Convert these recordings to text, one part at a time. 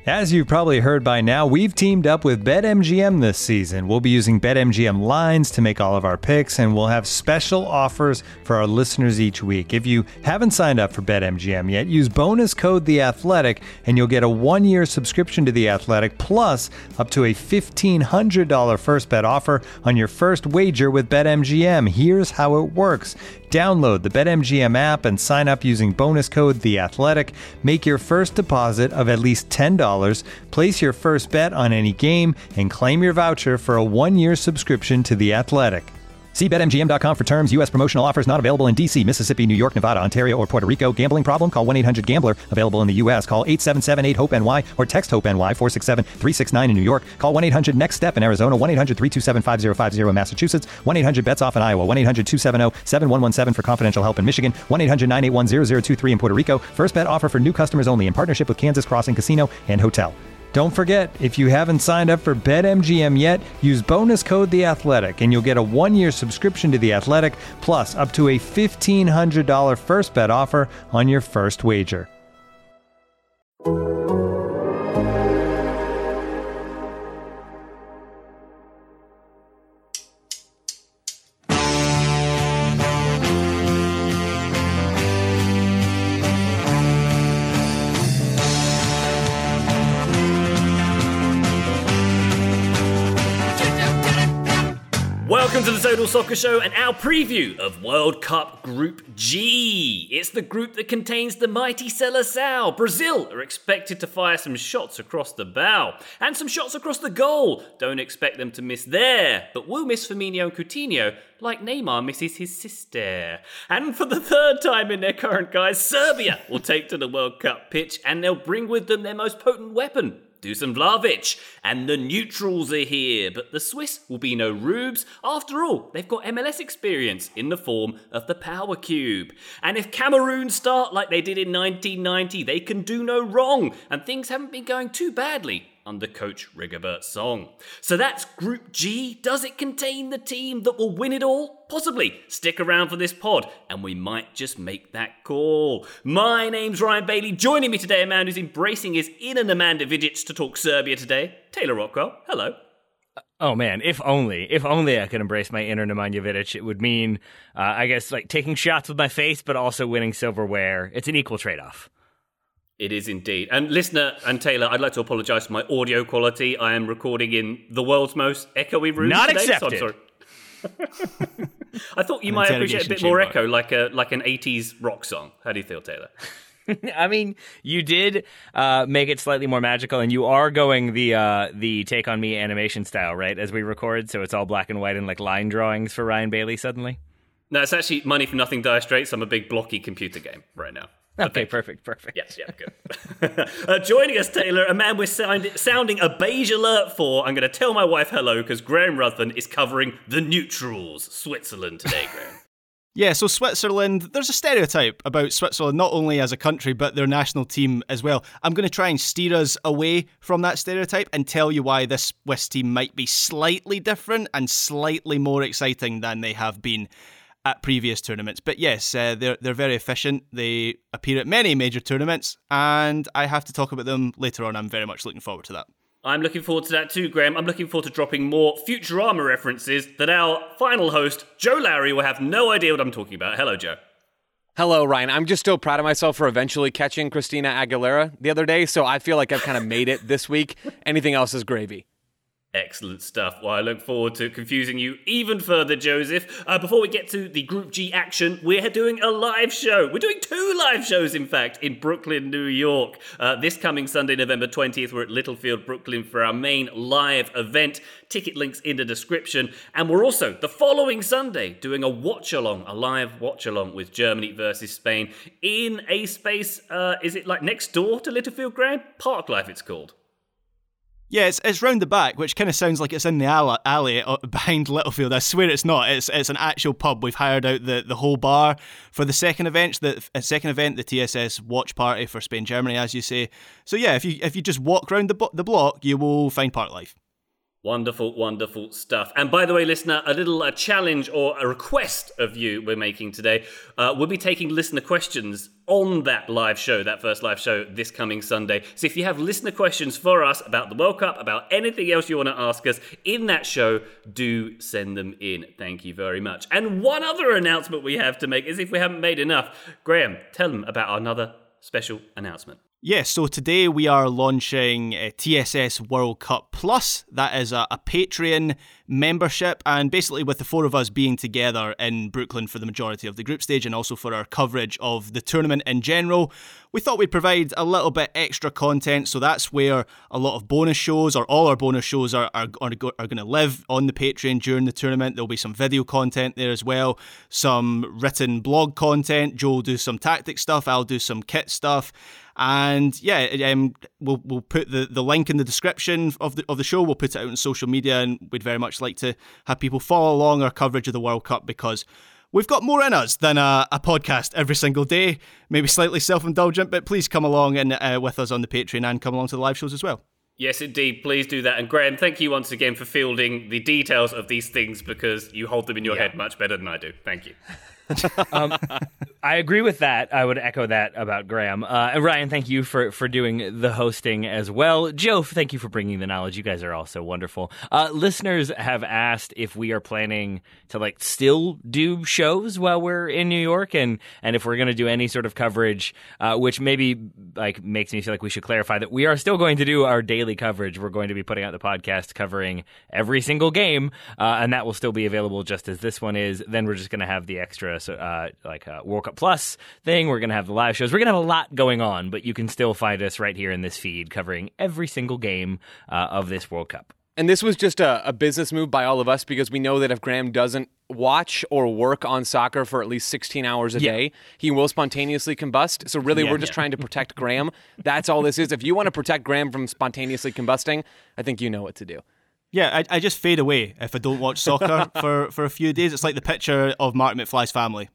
As you've probably heard by now, we've teamed up with BetMGM this season. We'll be using BetMGM lines to make all of our picks, and we'll have special offers for our listeners each week. If you haven't signed up for BetMGM yet, use bonus code The Athletic, and you'll get a 1-year subscription to The Athletic, plus up to a $1,500 first bet offer on your first wager with BetMGM. Here's how it works. Download the BetMGM app and sign up using bonus code The Athletic. Make your first deposit of at least $10. Place your first bet on any game and claim your voucher for a 1-year subscription to The Athletic. See BetMGM.com for terms. U.S. promotional offers not available in D.C., Mississippi, New York, Nevada, Ontario, or Puerto Rico. Gambling problem? Call 1-800-GAMBLER. Available in the U.S. Call 877-8-HOPE-NY or text HOPE-NY 467-369 in New York. Call 1-800-NEXT-STEP in Arizona. 1-800-327-5050 in Massachusetts. 1-800-BETS-OFF in Iowa. 1-800-270-7117 for confidential help in Michigan. 1-800-981-0023 in Puerto Rico. First bet offer for new customers only in partnership with Kansas Crossing Casino and Hotel. Don't forget, if you haven't signed up for BetMGM yet, use bonus code The Athletic, and you'll get a 1-year subscription to The Athletic, plus up to a $1,500 first bet offer on your first wager. Welcome to the Total Soccer Show and our preview of World Cup Group G. It's the group that contains the mighty Seleção. Brazil are expected to fire some shots across the bow and some shots across the goal. Don't expect them to miss there, but will miss Firmino and Coutinho like Neymar misses his sister. And for the third time in their current guise, Serbia will take to the World Cup pitch and they'll bring with them their most potent weapon, Dusan Vlahovic, and the neutrals are here, but the Swiss will be no rubes. After all, they've got MLS experience in the form of the Power Cube. And if Cameroon start like they did in 1990, they can do no wrong, and things haven't been going too badly under coach Rigobert Song. So that's Group G. Does it contain the team that will win it all? Possibly. Stick around for this pod, and we might just make that call. My name's Ryan Bailey. Joining me today, a man who's embracing his inner Nemanja Vidic to talk Serbia today, Taylor Rockwell. Hello. Oh man, if only I could embrace my inner Nemanja Vidic, it would mean, I guess, like taking shots with my face, but also winning silverware. It's an equal trade-off. It is indeed. And listener and Taylor, I'd like to apologise for my audio quality. I am recording in the world's most echoey room Not today. accepted. So I'm sorry. I thought you might appreciate a bit more echo, like an 80s rock song. How do you feel, Taylor? I mean, you did make it slightly more magical, and you are going the Take On Me animation style, right, as we record, so it's all black and white and like line drawings for Ryan Bailey suddenly? No, it's actually Money for Nothing Dire Straits. I'm a big blocky computer game right now. Okay, perfect. Yes, yeah, good. Joining us, Taylor, a man we're sounding a beige alert for. I'm going to tell my wife hello because Graham Ruthven is covering the neutrals, Switzerland, today, Graham. Yeah, so Switzerland, there's a stereotype about Switzerland, not only as a country, but their national team as well. I'm going to try and steer us away from that stereotype and tell you why this Swiss team might be slightly different and slightly more exciting than they have been at previous tournaments. But yes, they're very efficient. They appear at many major tournaments, and I have to talk about them later on. I'm very much looking forward to that. I'm looking forward to that too, Graham. I'm looking forward to dropping more Futurama references that our final host, Joe Lowry, will have no idea what I'm talking about. Hello, Joe. Hello, Ryan. I'm just still proud of myself for eventually catching Christina Aguilera the other day, so I feel like I've kind of made it this week. Anything else is gravy. Excellent stuff. Well, I look forward to confusing you even further, Joseph. Before we get to the Group G action, we're doing a live show. We're doing 2 live shows, in fact, in Brooklyn, New York. This coming Sunday, November 20th, we're at Littlefield, Brooklyn for our main live event. Ticket links in the description. And we're also, the following Sunday, doing a watch-along, a live watch-along with Germany versus Spain in a space, is it like next door to Littlefield, Graham? Parklife, it's called. Yeah, it's round the back, which kind of sounds like it's in the alley behind Littlefield. I swear it's not. It's an actual pub. We've hired out the whole bar for the second event, the TSS watch party for Spain-Germany, as you say. So yeah, if you just walk around the block, you will find Parklife. Wonderful, wonderful stuff. And by the way, listener, a little challenge or a request of you we're making today. We'll be taking listener questions on that live show, that first live show this coming Sunday. So if you have listener questions for us about the World Cup, about anything else you want to ask us in that show, do send them in. Thank you very much. And one other announcement we have to make is if we haven't made enough. Graham, tell them about another special announcement. Yes, so today we are launching TSS World Cup Plus. That is a Patreon membership, and basically with the four of us being together in Brooklyn for the majority of the group stage and also for our coverage of the tournament in general, we thought we'd provide a little bit extra content. So that's where a lot of bonus shows, or all our bonus shows, are going to live on the Patreon during the tournament. There'll be some video content there as well, some written blog content. Joe will do some tactic stuff, I'll do some kit stuff. And yeah, we'll put the link in the description of the show. We'll put it out on social media, and we'd very much like to have people follow along our coverage of the World Cup, because we've got more in us than a podcast every single day. Maybe slightly self-indulgent, but please come along and with us on the Patreon, and come along to the live shows as well. Yes, indeed. Please do that. And Graham, thank you once again for fielding the details of these things, because you hold them in your head much better than I do. Thank you. I agree with that. I would echo that about Graham. And Ryan, thank you for doing the hosting as well. Joe, thank you for bringing the knowledge. You guys are all so wonderful. Listeners have asked if we are planning to still do shows while we're in New York, and if we're going to do any sort of coverage, which maybe makes me feel like we should clarify that we are still going to do our daily coverage. We're going to be putting out the podcast covering every single game, and that will still be available just as this one is. Then we're just going to have the extra World Cup Plus thing. We're going to have the live shows. We're going to have a lot going on, but you can still find us right here in this feed covering every single game of this World Cup. And this was just a business move by all of us, because we know that if Graham doesn't watch or work on soccer for at least 16 hours a day, he will spontaneously combust. So really, we're just trying to protect Graham. That's all this is. If you want to protect Graham from spontaneously combusting, I think you know what to do. Yeah, I just fade away if I don't watch soccer for a few days. It's like the picture of Martin McFly's family.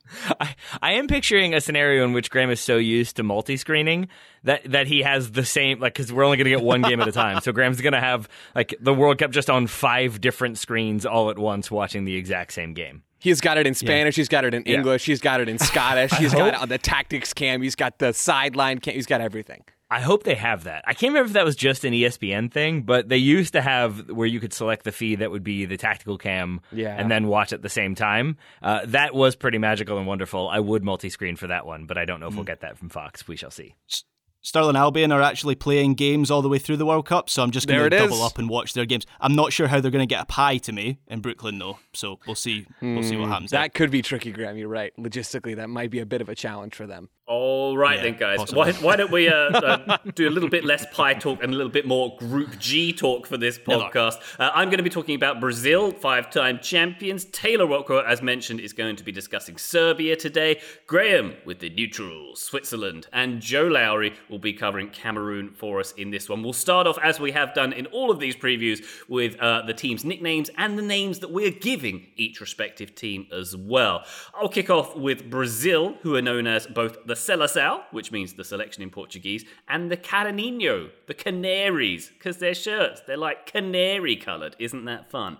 I am picturing a scenario in which Graham is so used to multi-screening that he has the same, because we're only going to get one game at a time. So Graham's going to have the World Cup just on 5 different screens all at once, watching the exact same game. He's got it in Spanish. He's got it in English. He's got it in Scottish. He's got it on the tactics cam. He's got the sideline cam. He's got everything. I hope they have that. I can't remember if that was just an ESPN thing, but they used to have where you could select the feed that would be the tactical cam and then watch at the same time. That was pretty magical and wonderful. I would multi-screen for that one, but I don't know if we'll get that from Fox. We shall see. Stirling Albion are actually playing games all the way through the World Cup, so I'm just going to double up and watch their games. I'm not sure how they're going to get a pie to me in Brooklyn, though, so we'll see. We'll see what happens. That could be tricky, Graham. You're right. Logistically, that might be a bit of a challenge for them. All right then, guys. Why don't we do a little bit less pie talk and a little bit more Group G talk for this podcast? I'm going to be talking about Brazil, 5-time champions. Taylor Rocco, as mentioned, is going to be discussing Serbia today. Graham with the neutrals, Switzerland. And Joe Lowry will be covering Cameroon for us in this one. We'll start off, as we have done in all of these previews, with the team's nicknames and the names that we're giving each respective team as well. I'll kick off with Brazil, who are known as both the Seleção, which means the selection in Portuguese, and the Canarinho, the Canaries, because their shirts, they're like canary coloured. Isn't that fun?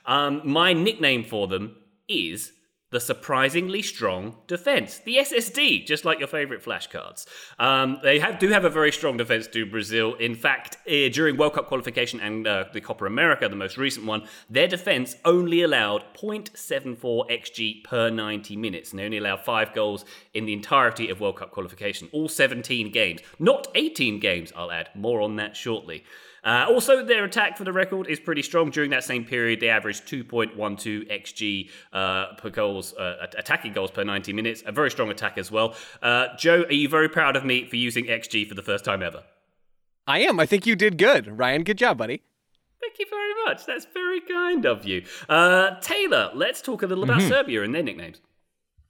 My nickname for them is the surprisingly strong defence, the SSD, just like your favourite flashcards. They do have a very strong defence to Brazil. In fact, during World Cup qualification and the Copa America, the most recent one, their defence only allowed 0.74 XG per 90 minutes, and they only allowed 5 goals in the entirety of World Cup qualification, all 17 games. Not 18 games, I'll add. More on that shortly. Also, their attack, for the record, is pretty strong. During that same period, they averaged 2.12 XG per goals, attacking goals per 90 minutes. A very strong attack as well. Joe, are you very proud of me for using XG for the first time ever? I am. I think you did good. Ryan, good job, buddy. Thank you very much. That's very kind of you. Taylor, let's talk a little about Serbia and their nicknames.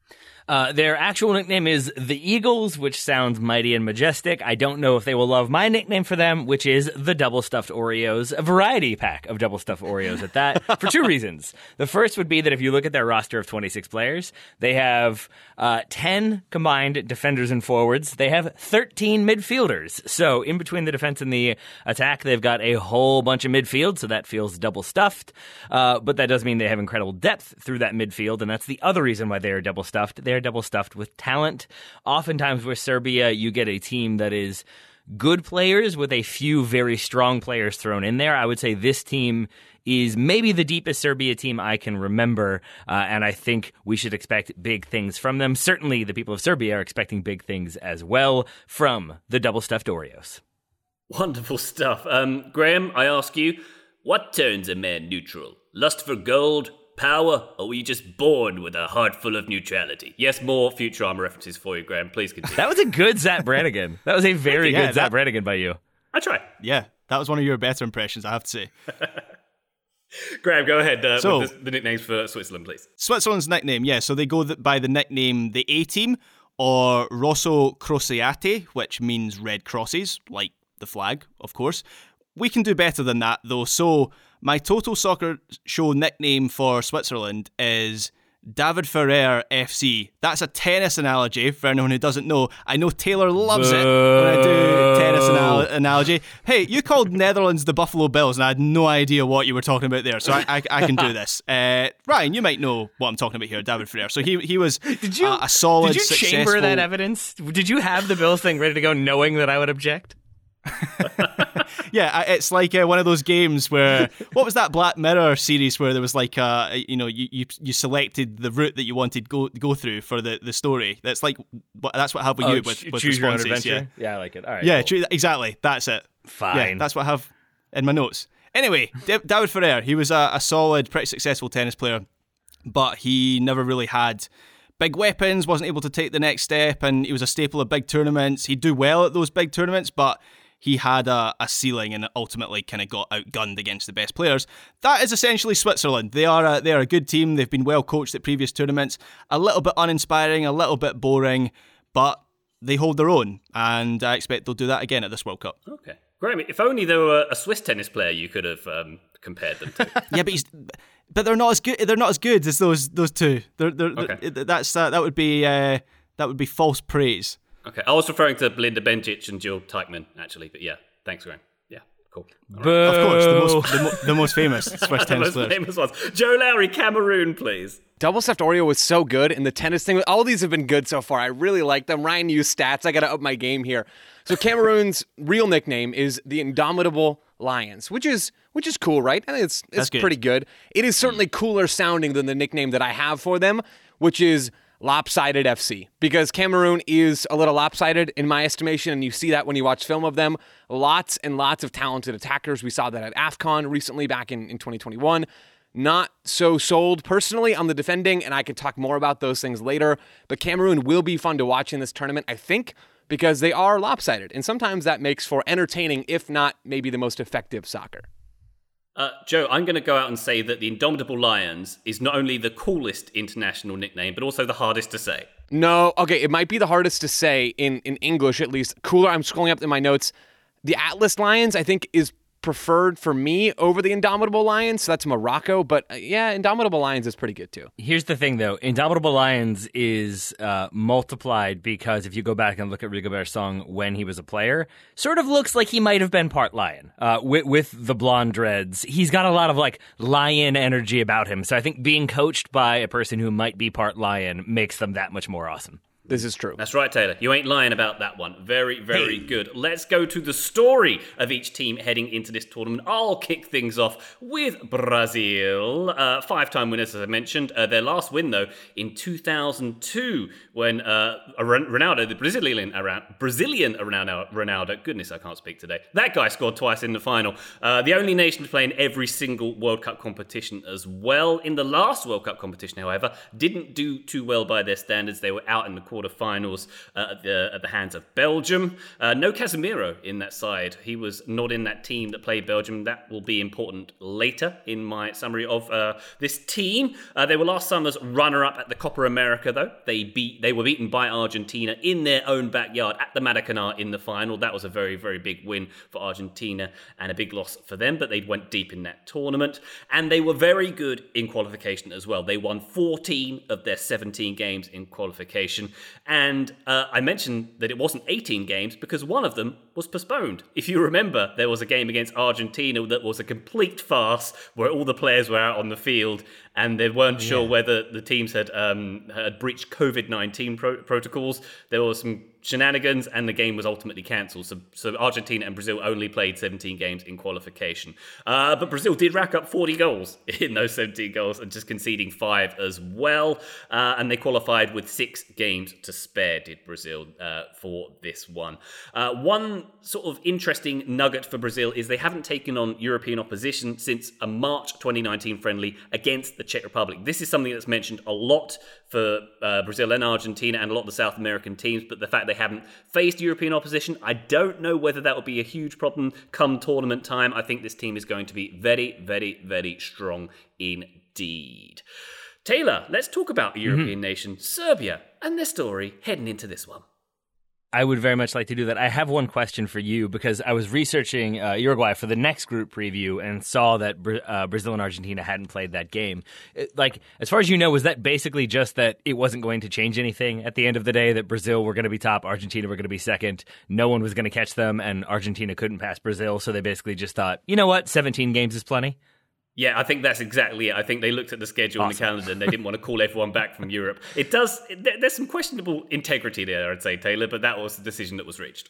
Their actual nickname is the Eagles, which sounds mighty and majestic. I don't know if they will love my nickname for them, which is the Double Stuffed Oreos, a variety pack of Double Stuffed Oreos at that, for two reasons. The first would be that if you look at their roster of 26 players, they have 10 combined defenders and forwards. They have 13 midfielders. So in between the defense and the attack, they've got a whole bunch of midfield, so that feels double stuffed. But that does mean they have incredible depth through that midfield, and that's the other reason why they are double stuffed. They are double stuffed with talent. Oftentimes with Serbia, you get a team that is good players with a few very strong players thrown in there. I would say this team is maybe the deepest Serbia team I can remember, and I think we should expect big things from them. Certainly the people of Serbia are expecting big things as well from the Double Stuffed Oreos. Wonderful stuff. Graham, I ask you, what turns a man neutral? Lust for gold? Power, or were you just born with a heart full of neutrality? Yes, more Futurama references for you, Graham. Please continue. That was a good Zap Brannigan. That was a very good Zap Brannigan by you. I try. Yeah, that was one of your better impressions, I have to say. Graham, go ahead with the nicknames for Switzerland, please. Switzerland's nickname, so they go by the nickname the A-Team, or Rosso Crociate, which means red crosses, like the flag, of course. We can do better than that, though. So my Total Soccer Show nickname for Switzerland is David Ferrer FC. That's a tennis analogy for anyone who doesn't know. I know Taylor loves it when I do tennis analogy. Hey, you called Netherlands the Buffalo Bills, and I had no idea what you were talking about there, so I can do this. Ryan, you might know what I'm talking about here, David Ferrer. So he was a solid, Did you successful... chamber that evidence? Did you have the Bills thing ready to go knowing that I would object? Yeah, it's like one of those games where, what was that Black Mirror series where there was like you selected the route that you wanted to go through for the story. That's like that's what I have with you with choose your own responses. adventure. Yeah, I like it. All right. Yeah, cool. Exactly. That's it. Fine. Yeah, that's what I have in my notes. Anyway, David Ferrer, he was a solid, pretty successful tennis player, but he never really had big weapons, wasn't able to take the next step, and he was a staple of big tournaments. He'd do well at those big tournaments, but he had a ceiling and ultimately kind of got outgunned against the best players. That is essentially Switzerland. They are a good team. They've been well coached at previous tournaments. A little bit uninspiring, a little bit boring, but they hold their own, and I expect they'll do that again at this World Cup. Okay. Graham, if only there were a Swiss tennis player you could have compared them to. Yeah, but they're not as good. They're not as good as those two. Okay. That would be false praise. Okay, I was referring to Belinda Bencic and Jill Teichmann, actually, but yeah, thanks, Graham. Yeah, cool. Right. Of course, the most famous Swiss tennis players. The most famous ones. Joe Lowry, Cameroon, please. Double Stuffed Oreo was so good, and the tennis thing, all these have been good so far. I really like them. Ryan used stats. I got to up my game here. So Cameroon's real nickname is the Indomitable Lions, which is cool, right? I think it's pretty good. It is certainly cooler sounding than the nickname that I have for them, which is Lopsided FC, because Cameroon is a little lopsided in my estimation, and you see that when you watch film of them. Lots and lots of talented attackers. We saw that at AFCON recently back in 2021. Not so sold personally on the defending, and I can talk more about those things later, but Cameroon will be fun to watch in this tournament, I think, because they are lopsided, and sometimes that makes for entertaining, if not maybe the most effective soccer. Joe, I'm going to go out and say that the Indomitable Lions is not only the coolest international nickname, but also the hardest to say. No, okay, it might be the hardest to say in English at least. Cooler, I'm scrolling up in my notes. The Atlas Lions, I think, is preferred for me over the Indomitable Lions, so that's Morocco, but yeah, Indomitable Lions is pretty good too. Here's the thing though, Indomitable Lions is multiplied because if you go back and look at Rigobert's song when he was a player, sort of looks like he might have been part lion with the blonde dreads. He's got a lot of like lion energy about him, so I think being coached by a person who might be part lion makes them that much more awesome. This is true. That's right, Taylor. You ain't lying about that one. Very, very good. Let's go to the story of each team heading into this tournament. I'll kick things off with Brazil. Five-time winners, as I mentioned. Their last win, though, in 2002, when Ronaldo, the Brazilian Ronaldo, goodness, I can't speak today. That guy scored twice in the final. The only nation to play in every single World Cup competition as well. In the last World Cup competition, however, didn't do too well by their standards. They were out in the quarterfinals at the hands of Belgium. No Casemiro in that side. He was not in that team that played Belgium. That will be important later in my summary of this team. They were last summer's runner-up at the Copa America, though. They were beaten by Argentina in their own backyard at the Maracanã in the final. That was a very, very big win for Argentina and a big loss for them, but they went deep in that tournament. And they were very good in qualification as well. They won 14 of their 17 games in qualification. And I mentioned that it wasn't 18 games because one of them was postponed. If you remember, there was a game against Argentina that was a complete farce where all the players were out on the field and they weren't sure whether the teams had breached COVID-19 protocols. There was some shenanigans and the game was ultimately cancelled. So Argentina and Brazil only played 17 games in qualification. But Brazil did rack up 40 goals in those 17 goals and just conceding 5 as well. And they qualified with 6 games to spare, did Brazil, for this one. One sort of interesting nugget for Brazil is they haven't taken on European opposition since a March 2019 friendly against the Czech Republic. This is something that's mentioned a lot for Brazil and Argentina and a lot of the South American teams, but the fact they haven't faced European opposition, I don't know whether that will be a huge problem come tournament time. I think this team is going to be very, very, very strong indeed. Taylor, let's talk about a European nation, Serbia, and their story heading into this one. I would very much like to do that. I have one question for you because I was researching Uruguay for the next group preview and saw that Brazil and Argentina hadn't played that game. As far as you know, was that basically just that it wasn't going to change anything at the end of the day, that Brazil were going to be top, Argentina were going to be second, no one was going to catch them, and Argentina couldn't pass Brazil, so they basically just thought, you know what, 17 games is plenty? Yeah, I think that's exactly it. I think they looked at the schedule and the calendar and they didn't want to call everyone back from Europe. There's some questionable integrity there, I'd say, Taylor, but that was the decision that was reached.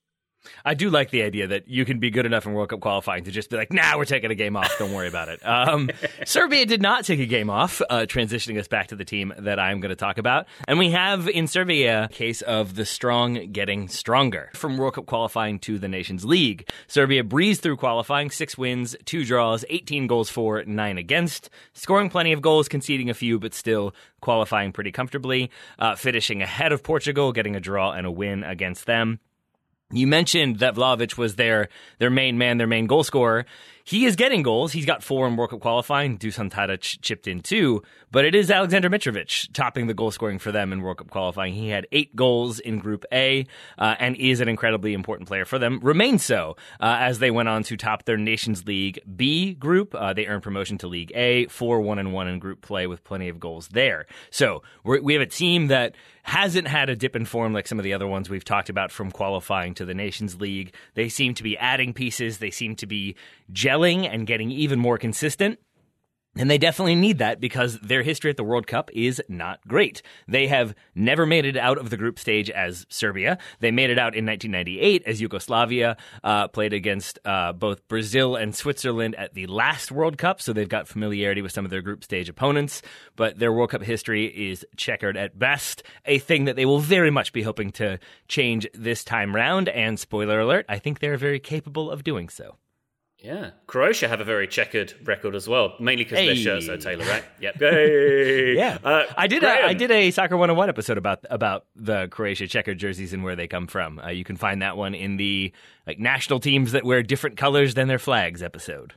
I do like the idea that you can be good enough in World Cup qualifying to just be like, nah, we're taking a game off. Don't worry about it. Serbia did not take a game off, transitioning us back to the team that I'm going to talk about. And we have in Serbia a case of the strong getting stronger. From World Cup qualifying to the Nations League, Serbia breezed through qualifying, 6 wins, 2 draws, 18 goals for, 9 against, scoring plenty of goals, conceding a few, but still qualifying pretty comfortably, finishing ahead of Portugal, getting a draw and a win against them. You mentioned that Vlahovic was their main man, their main goal scorer. He is getting goals. He's got 4 in World Cup qualifying. Dusan Tadic chipped in 2. But it is Alexander Mitrovic topping the goal scoring for them in World Cup qualifying. He had 8 goals in Group A and is an incredibly important player for them. Remains so as they went on to top their Nations League B group. They earned promotion to League A, 4-1-1 in group play with plenty of goals there. So we have a team that hasn't had a dip in form like some of the other ones we've talked about from qualifying to the Nations League. They seem to be adding pieces. They seem to be gelling and getting even more consistent. And they definitely need that because their history at the World Cup is not great. They have never made it out of the group stage as Serbia. They made it out in 1998 as Yugoslavia, played against both Brazil and Switzerland at the last World Cup, so they've got familiarity with some of their group stage opponents. But their World Cup history is checkered at best, a thing that they will very much be hoping to change this time round. And spoiler alert, I think they're very capable of doing so. Yeah, Croatia have a very checkered record as well, mainly because their shirts are Taylor, right? Yep. Hey. Yeah, I did a Soccer 101 episode about the Croatia checkered jerseys and where they come from. You can find that one in the national teams that wear different colors than their flags episode.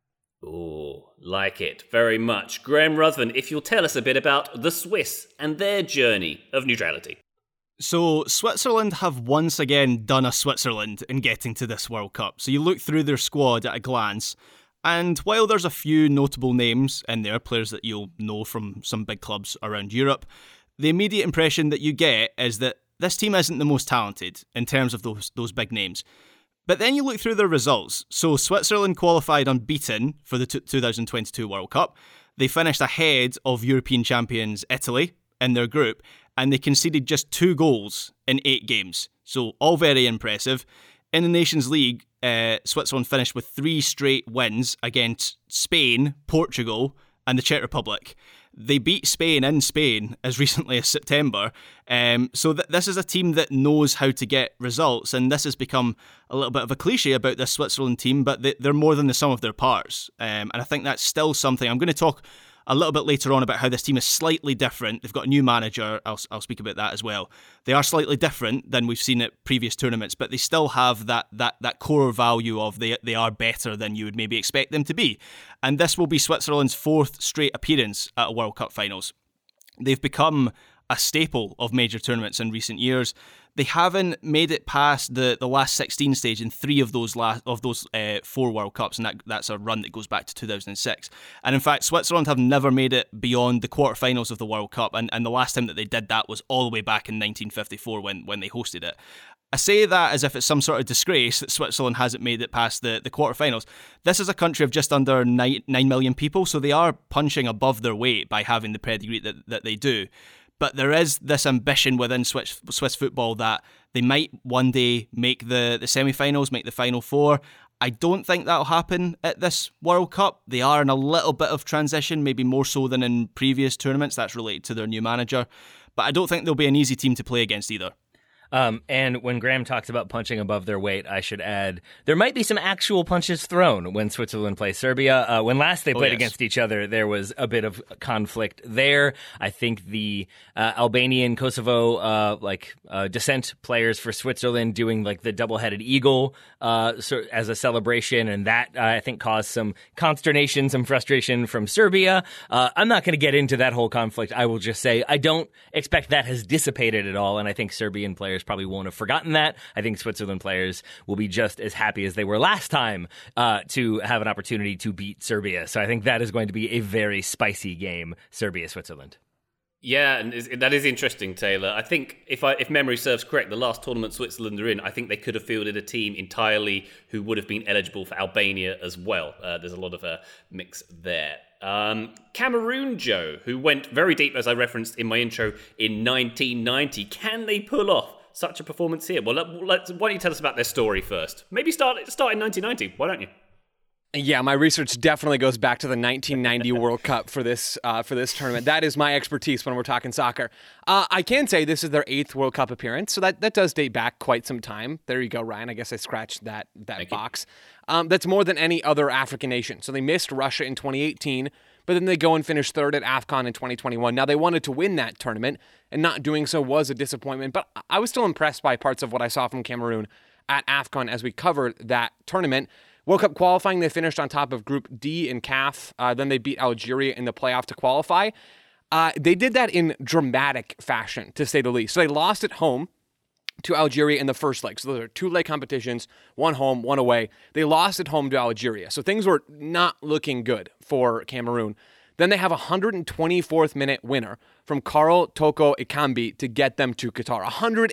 Ooh, like it very much. Graham Ruthven, if you'll tell us a bit about the Swiss and their journey of neutrality. So Switzerland have once again done a Switzerland in getting to this World Cup. So you look through their squad at a glance, and while there's a few notable names in there, players that you'll know from some big clubs around Europe, the immediate impression that you get is that this team isn't the most talented in terms of those big names. But then you look through their results. So Switzerland qualified unbeaten for the 2022 World Cup. They finished ahead of European champions Italy in their group, and they conceded just 2 goals in 8 games. So all very impressive. In the Nations League, Switzerland finished with 3 straight wins against Spain, Portugal, and the Czech Republic. They beat Spain in Spain as recently as September. So this is a team that knows how to get results, and this has become a little bit of a cliche about this Switzerland team, but they're more than the sum of their parts. And I think that's still something. I'm going to talk a little bit later on about how this team is slightly different. They've got a new manager. I'll speak about that as well. They are slightly different than we've seen at previous tournaments, but they still have that core value of they are better than you would maybe expect them to be. And this will be Switzerland's 4th straight appearance at a World Cup finals. They've become a staple of major tournaments in recent years. They haven't made it past the last 16 stage in 3 of those 4 World Cups, and that's a run that goes back to 2006. And in fact, Switzerland have never made it beyond the quarterfinals of the World Cup, and the last time that they did that was all the way back in 1954 when they hosted it. I say that as if it's some sort of disgrace that Switzerland hasn't made it past the quarterfinals. This is a country of just under 9 million people, so they are punching above their weight by having the pedigree that they do. But there is this ambition within Swiss football that they might one day make the semi-finals, make the Final Four. I don't think that'll happen at this World Cup. They are in a little bit of transition, maybe more so than in previous tournaments. That's related to their new manager. But I don't think they'll be an easy team to play against either. And when Graham talks about punching above their weight, I should add, there might be some actual punches thrown when Switzerland plays Serbia. When last they played against each other, there was a bit of conflict there. I think the Albanian, Kosovo, descent players for Switzerland doing like the double-headed eagle as a celebration, and that I think caused some consternation, some frustration from Serbia. I'm not going to get into that whole conflict. I will just say I don't expect that has dissipated at all, and I think Serbian players probably won't have forgotten that. I think Switzerland players will be just as happy as they were last time to have an opportunity to beat Serbia. So I think that is going to be a very spicy game, Serbia-Switzerland. Yeah, and that is interesting, Taylor. I think if memory serves correct, the last tournament Switzerland are in, I think they could have fielded a team entirely who would have been eligible for Albania as well. There's a lot of a mix there. Cameroon, Joe, who went very deep, as I referenced in my intro, in 1990. Can they pull off such a performance here? Well, why don't you tell us about their story first? Maybe start in 1990. Why don't you? Yeah, my research definitely goes back to the 1990 World Cup for this tournament. That is my expertise when we're talking soccer. I can say this is their 8th World Cup appearance, so that does date back quite some time. There you go, Ryan. I guess I scratched that box. That's more than any other African nation. So they missed Russia in 2018, but then they go and finish 3rd at AFCON in 2021. Now, they wanted to win that tournament, and not doing so was a disappointment, but I was still impressed by parts of what I saw from Cameroon at AFCON as we covered that tournament. World Cup qualifying, they finished on top of Group D in CAF. Then they beat Algeria in the playoff to qualify. They did that in dramatic fashion, to say the least. So they lost at home to Algeria in the first leg. So those are 2-leg competitions, 1 home, 1 away. They lost at home to Algeria. So things were not looking good for Cameroon. Then they have a 124th minute winner from Karl Toko Ekambi to get them to Qatar.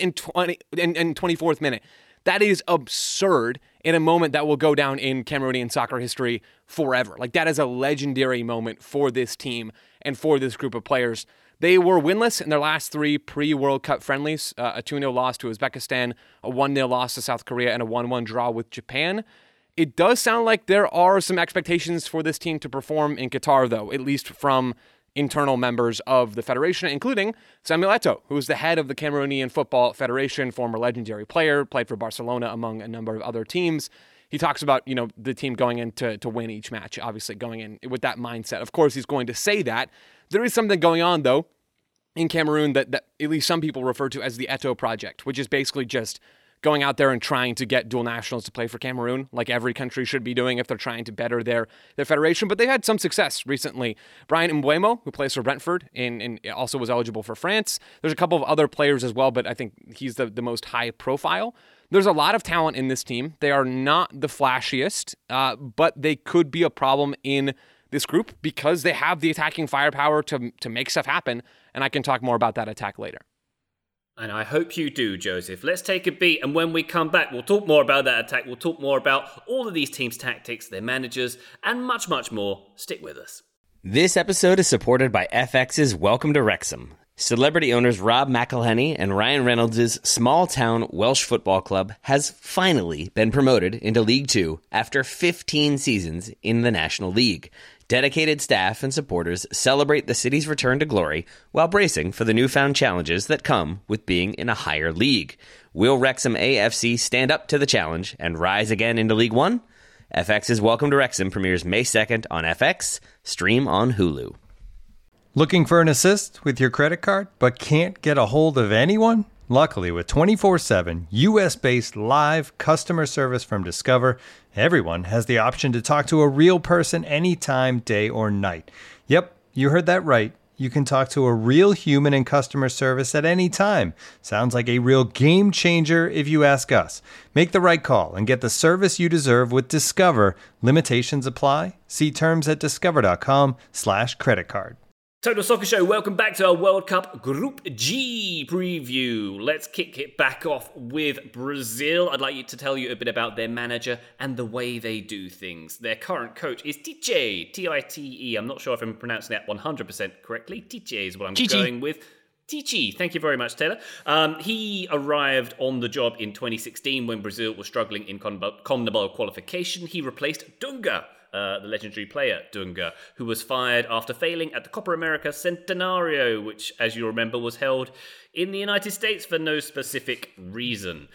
124th minute. That is absurd in a moment that will go down in Cameroonian soccer history forever. Like, that is a legendary moment for this team and for this group of players. They were winless in their last 3 pre-World Cup friendlies, a 2-0 loss to Uzbekistan, a 1-0 loss to South Korea, and a 1-1 draw with Japan. It does sound like there are some expectations for this team to perform in Qatar, though, at least from internal members of the federation, including Samuel Eto'o, who is the head of the Cameroonian Football Federation, former legendary player, played for Barcelona among a number of other teams. He talks about, the team going in to win each match, obviously going in with that mindset. Of course, he's going to say that. There is something going on, though, in Cameroon that at least some people refer to as the Eto'o Project, which is basically just going out there and trying to get dual nationals to play for Cameroon, like every country should be doing if they're trying to better their federation. But they've had some success recently. Brian Mbeumo, who plays for Brentford and also was eligible for France. There's a couple of other players as well, but I think he's the most high profile. There's a lot of talent in this team. They are not the flashiest, but they could be a problem in this group because they have the attacking firepower to make stuff happen. And I can talk more about that attack later. And I hope you do, Joseph. Let's take a beat, and when we come back, we'll talk more about that attack. We'll talk more about all of these teams' tactics, their managers, and much, much more. Stick with us. This episode is supported by FX's Welcome to Wrexham. Celebrity owners Rob McElhenney and Ryan Reynolds' small-town Welsh football club has finally been promoted into League Two after 15 seasons in the National League. Dedicated staff and supporters celebrate the city's return to glory while bracing for the newfound challenges that come with being in a higher league. Will Wrexham AFC stand up to the challenge and rise again into League One? FX's Welcome to Wrexham premieres May 2nd on FX, stream on Hulu. Looking for an assist with your credit card, but can't get a hold of anyone? Luckily, with 24/7 US-based live customer service from Discover, everyone has the option to talk to a real person anytime, day or night. Yep, you heard that right. You can talk to a real human in customer service at any time. Sounds like a real game changer if you ask us. Make the right call and get the service you deserve with Discover. Limitations apply. See terms at discover.com/creditcard. Total Soccer Show, welcome back to our World Cup Group G preview. Let's kick it back off with Brazil. I'd like you to tell you a bit about their manager and the way they do things. Their current coach is Tite, T-I-T-E. I'm not sure if I'm pronouncing that 100% correctly. Tite is what I'm going with. Tite, thank you very much, Taylor. He arrived on the job in 2016 when Brazil was struggling in CONMEBOL qualification. He replaced Dunga, the legendary player Dunga, who was fired after failing at the Copa America Centenario, which, as you remember, was held in the United States for no specific reason.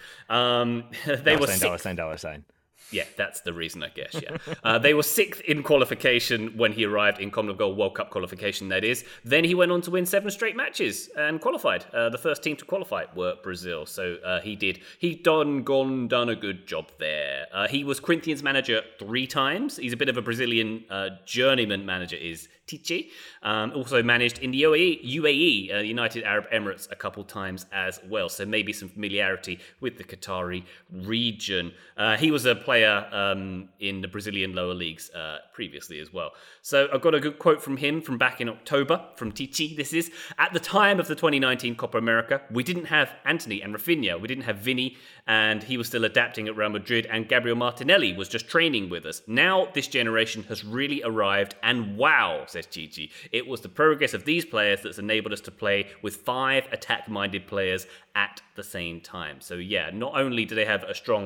They were $sign. Yeah, that's the reason, I guess, yeah. They were 6th in qualification when he arrived in CONMEBOL World Cup qualification, that is. Then he went on to win 7 straight matches and qualified. The first team to qualify were Brazil, so He'd done a good job there. He was Corinthians manager 3 times. He's a bit of a Brazilian journeyman manager, is Tite. Also managed in the UAE, United Arab Emirates, a couple times as well, so maybe some familiarity with the Qatari region. He was a player in the Brazilian lower leagues previously as well. So I've got a good quote from him from back in October, from Tite. This is, at the time of the 2019 Copa America, we didn't have Anthony and Rafinha. We didn't have Vini, and he was still adapting at Real Madrid, and Gabriel Martinelli was just training with us. Now this generation has really arrived, and wow, says Tite, it was the progress of these players that's enabled us to play with 5 attack-minded players at the same time. So yeah, not only do they have a strong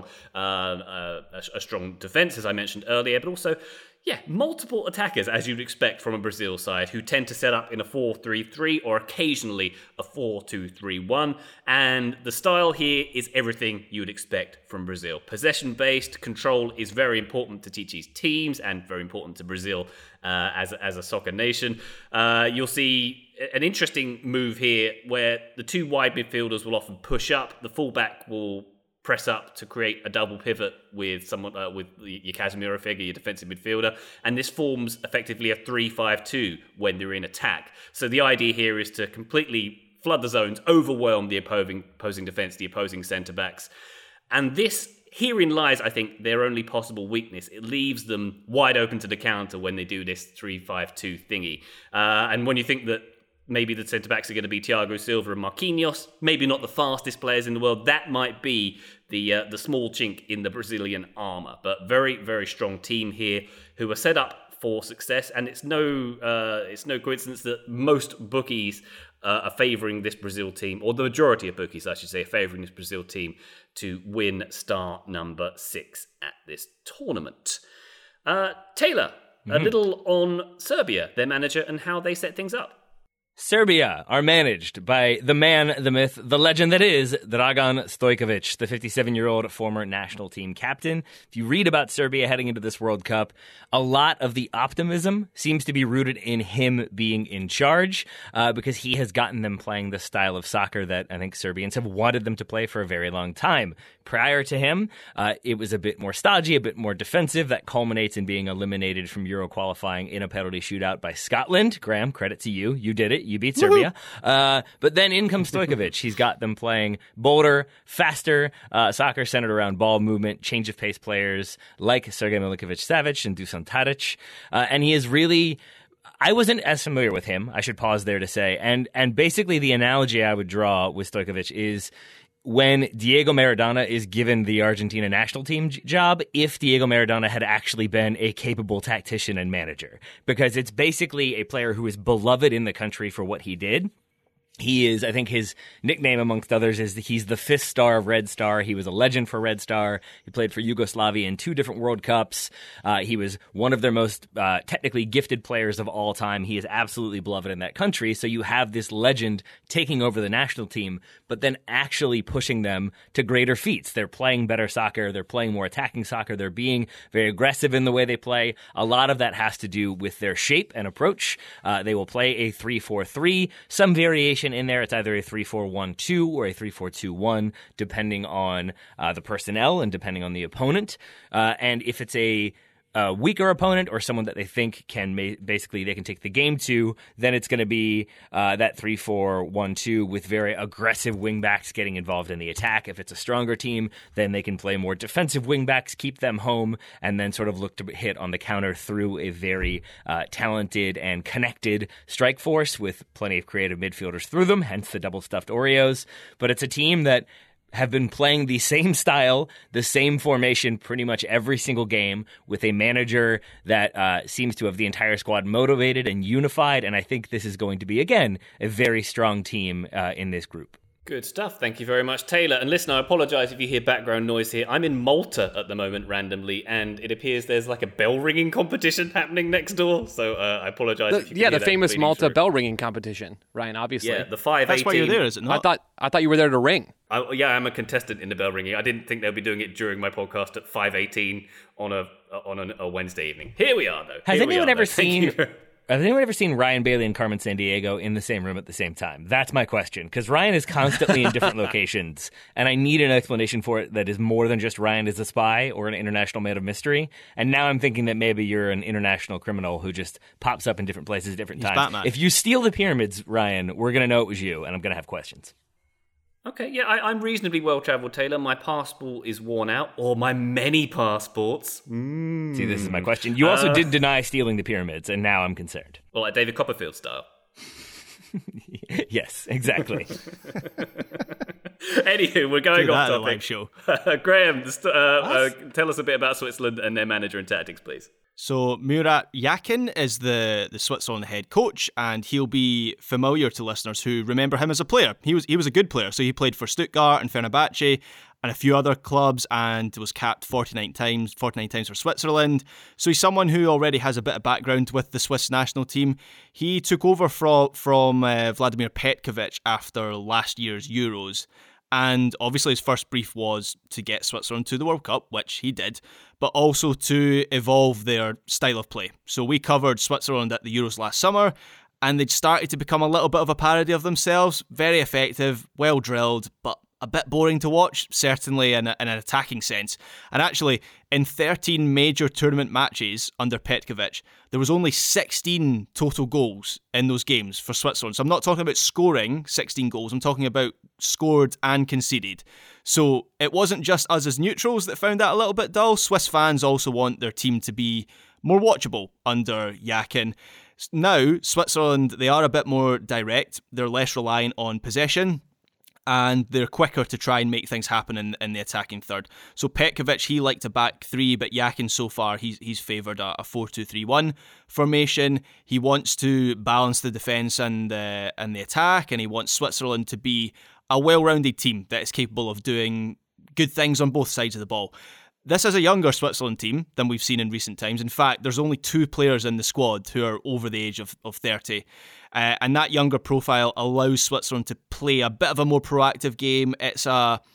defense, as I mentioned earlier, but also, yeah, multiple attackers, as you'd expect from a Brazil side, who tend to set up in a 4-3-3 or occasionally a 4-2-3-1. And the style here is everything you would expect from Brazil. Possession-based control is very important to Tite's teams and very important to Brazil as a soccer nation. You'll see an interesting move here where the 2 wide midfielders will often push up. The fullback will press up to create a double pivot with someone with your Casemiro figure, your defensive midfielder, and this forms effectively a 3-5-2 when they're in attack. So the idea here is to completely flood the zones, overwhelm the opposing defense, the opposing centre-backs. And herein lies, I think, their only possible weakness. It leaves them wide open to the counter when they do this 3-5-2 thingy. And when you think that maybe the centre-backs are going to be Thiago Silva and Marquinhos, maybe not the fastest players in the world, that might be the small chink in the Brazilian armour. But very, very strong team here who are set up for success. And it's no coincidence that most bookies are favouring this Brazil team, or the majority of bookies, I should say, are favouring this Brazil team to win star number 6 at this tournament. Taylor, a little on Serbia, their manager, and how they set things up. Serbia are managed by the man, the myth, the legend that is Dragan Stojkovic, the 57-year-old former national team captain. If you read about Serbia heading into this World Cup, a lot of the optimism seems to be rooted in him being in charge because he has gotten them playing the style of soccer that I think Serbians have wanted them to play for a very long time. Prior to him, it was a bit more stodgy, a bit more defensive. That culminates in being eliminated from Euro qualifying in a penalty shootout by Scotland. Graham, credit to you. You did it. You beat Serbia. But then in comes Stojkovic. He's got them playing bolder, faster soccer centered around ball movement, change of pace players like Sergej Milinkovic-Savic and Dusan Tadic. And he is really... I wasn't as familiar with him, I should pause there to say. And basically the analogy I would draw with Stojkovic is when Diego Maradona is given the Argentina national team job, if Diego Maradona had actually been a capable tactician and manager. Because it's basically a player who is beloved in the country for what he did. He is, I think his nickname amongst others is he's the fifth star of Red Star. He was a legend for Red Star. He played for Yugoslavia in 2 different World Cups. He was one of their most technically gifted players of all time. He is absolutely beloved in that country. So you have this legend taking over the national team, but then actually pushing them to greater feats. They're playing better soccer. They're playing more attacking soccer. They're being very aggressive in the way they play. A lot of that has to do with their shape and approach. They will play a 3-4-3, some variation in there. It's either a 3-4-1-2 or a 3-4-2-1, depending on the personnel and depending on the opponent. And if it's a weaker opponent or someone that they think can basically they can take the game to, then it's going to be that 3-4-1-2 with very aggressive wingbacks getting involved in the attack. If it's a stronger team, then they can play more defensive wingbacks, keep them home, and then sort of look to hit on the counter through a very talented and connected strike force with plenty of creative midfielders through them, hence the double-stuffed Oreos. But it's a team that have been playing the same style, the same formation pretty much every single game with a manager that seems to have the entire squad motivated and unified. And I think this is going to be, again, a very strong team in this group. Good stuff. Thank you very much, Taylor. And listen, I apologise if you hear background noise here. I'm in Malta at the moment randomly, and it appears there's like a bell ringing competition happening next door. So I apologise if you can hear the that famous Malta through. bell ringing competition, Ryan, obviously. Yeah, the 518. That's why you're there, is it not? I thought you were there to ring. Yeah, I'm a contestant in the bell ringing. I didn't think they'll be doing it during my podcast at 5:18 on a Wednesday evening. Here we are, though. Has anyone ever seen Ryan Bailey and Carmen Sandiego in the same room at the same time? That's my question, because Ryan is constantly in different locations, and I need an explanation for it that is more than just Ryan is a spy or an international man of mystery. And now I'm thinking that maybe you're an international criminal who just pops up in different places at different times. Batman. If you steal the pyramids, Ryan, we're going to know it was you, and I'm going to have questions. Okay, yeah, I'm reasonably well-travelled, Taylor. My passport is worn out, or my many passports. See, this is my question. You also did deny stealing the pyramids, and now I'm concerned. Well, like David Copperfield style. Yes, exactly. Anywho, we're going off topic. Live show. Graham, tell us a bit about Switzerland and their manager and tactics, please. So Murat Yakin is the Switzerland head coach, and he'll be familiar to listeners who remember him as a player. He was a good player, so he played for Stuttgart and Fenerbahce and a few other clubs, and was capped 49 times for Switzerland. So he's someone who already has a bit of background with the Swiss national team. He took over from Vladimir Petkovic after last year's Euros. And obviously his first brief was to get Switzerland to the World Cup, which he did, but also to evolve their style of play. So we covered Switzerland at the Euros last summer, and they'd started to become a little bit of a parody of themselves. Very effective, well drilled, but a bit boring to watch, certainly in an attacking sense. And actually, in 13 major tournament matches under Petkovic, there was only 16 total goals in those games for Switzerland. So I'm not talking about scoring 16 goals, I'm talking about scored and conceded. So it wasn't just us as neutrals that found that a little bit dull. Swiss fans also want their team to be more watchable under Yakin. Now, Switzerland, they are a bit more direct. They're less reliant on possession, and they're quicker to try and make things happen in the attacking third. So Petkovic, he liked a back three, but Yakin so far, he's favoured a 4-2-3-1 formation. He wants to balance the defence and the attack, and he wants Switzerland to be a well-rounded team that is capable of doing good things on both sides of the ball. This is a younger Switzerland team than we've seen in recent times. In fact, there's only 2 players in the squad who are over the age of 30. And that younger profile allows Switzerland to play a bit of a more proactive game. It's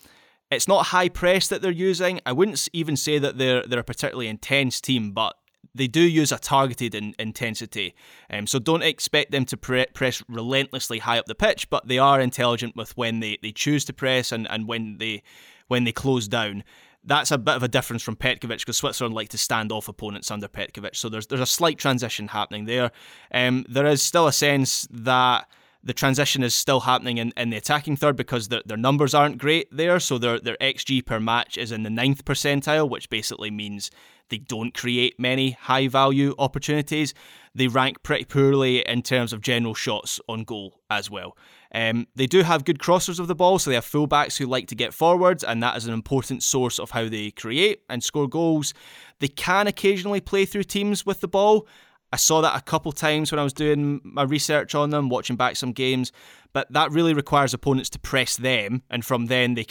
not high press that they're using. I wouldn't even say that they're a particularly intense team, but they do use a targeted intensity. So don't expect them to press relentlessly high up the pitch, but they are intelligent with when they choose to press and when they close down. That's a bit of a difference from Petkovic, because Switzerland like to stand off opponents under Petkovic. So there's a slight transition happening there. There is still a sense that the transition is still happening in the attacking third, because their numbers aren't great there. So their XG per match is in the 9th percentile, which basically means they don't create many high-value opportunities. They rank pretty poorly in terms of general shots on goal as well. They do have good crossers of the ball, so they have fullbacks who like to get forwards, and that is an important source of how they create and score goals. They can occasionally play through teams with the ball. I saw that a couple times when I was doing my research on them, watching back some games, but that really requires opponents to press them, and from there they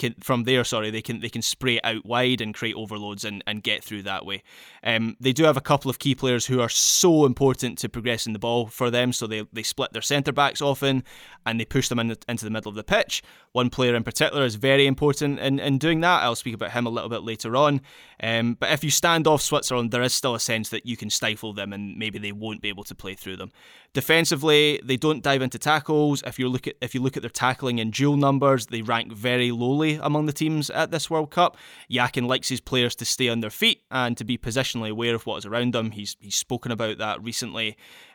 can spray it out wide and create overloads and get through that way. They do have a couple of key players who are so important to progressing the ball for them, so they split their centre backs often and they push them into the middle of the pitch. One player in particular is very important in doing that. I'll speak about him a little bit later on. But if you stand off Switzerland, there is still a sense that you can stifle them and maybe they won't be able to play through them. Defensively, they don't dive into tackles. If you look at their tackling in duel numbers, they rank very lowly among the teams at this World Cup. Yakin likes his players to stay on their feet and to be positionally aware of what is around them. He's spoken about that recently.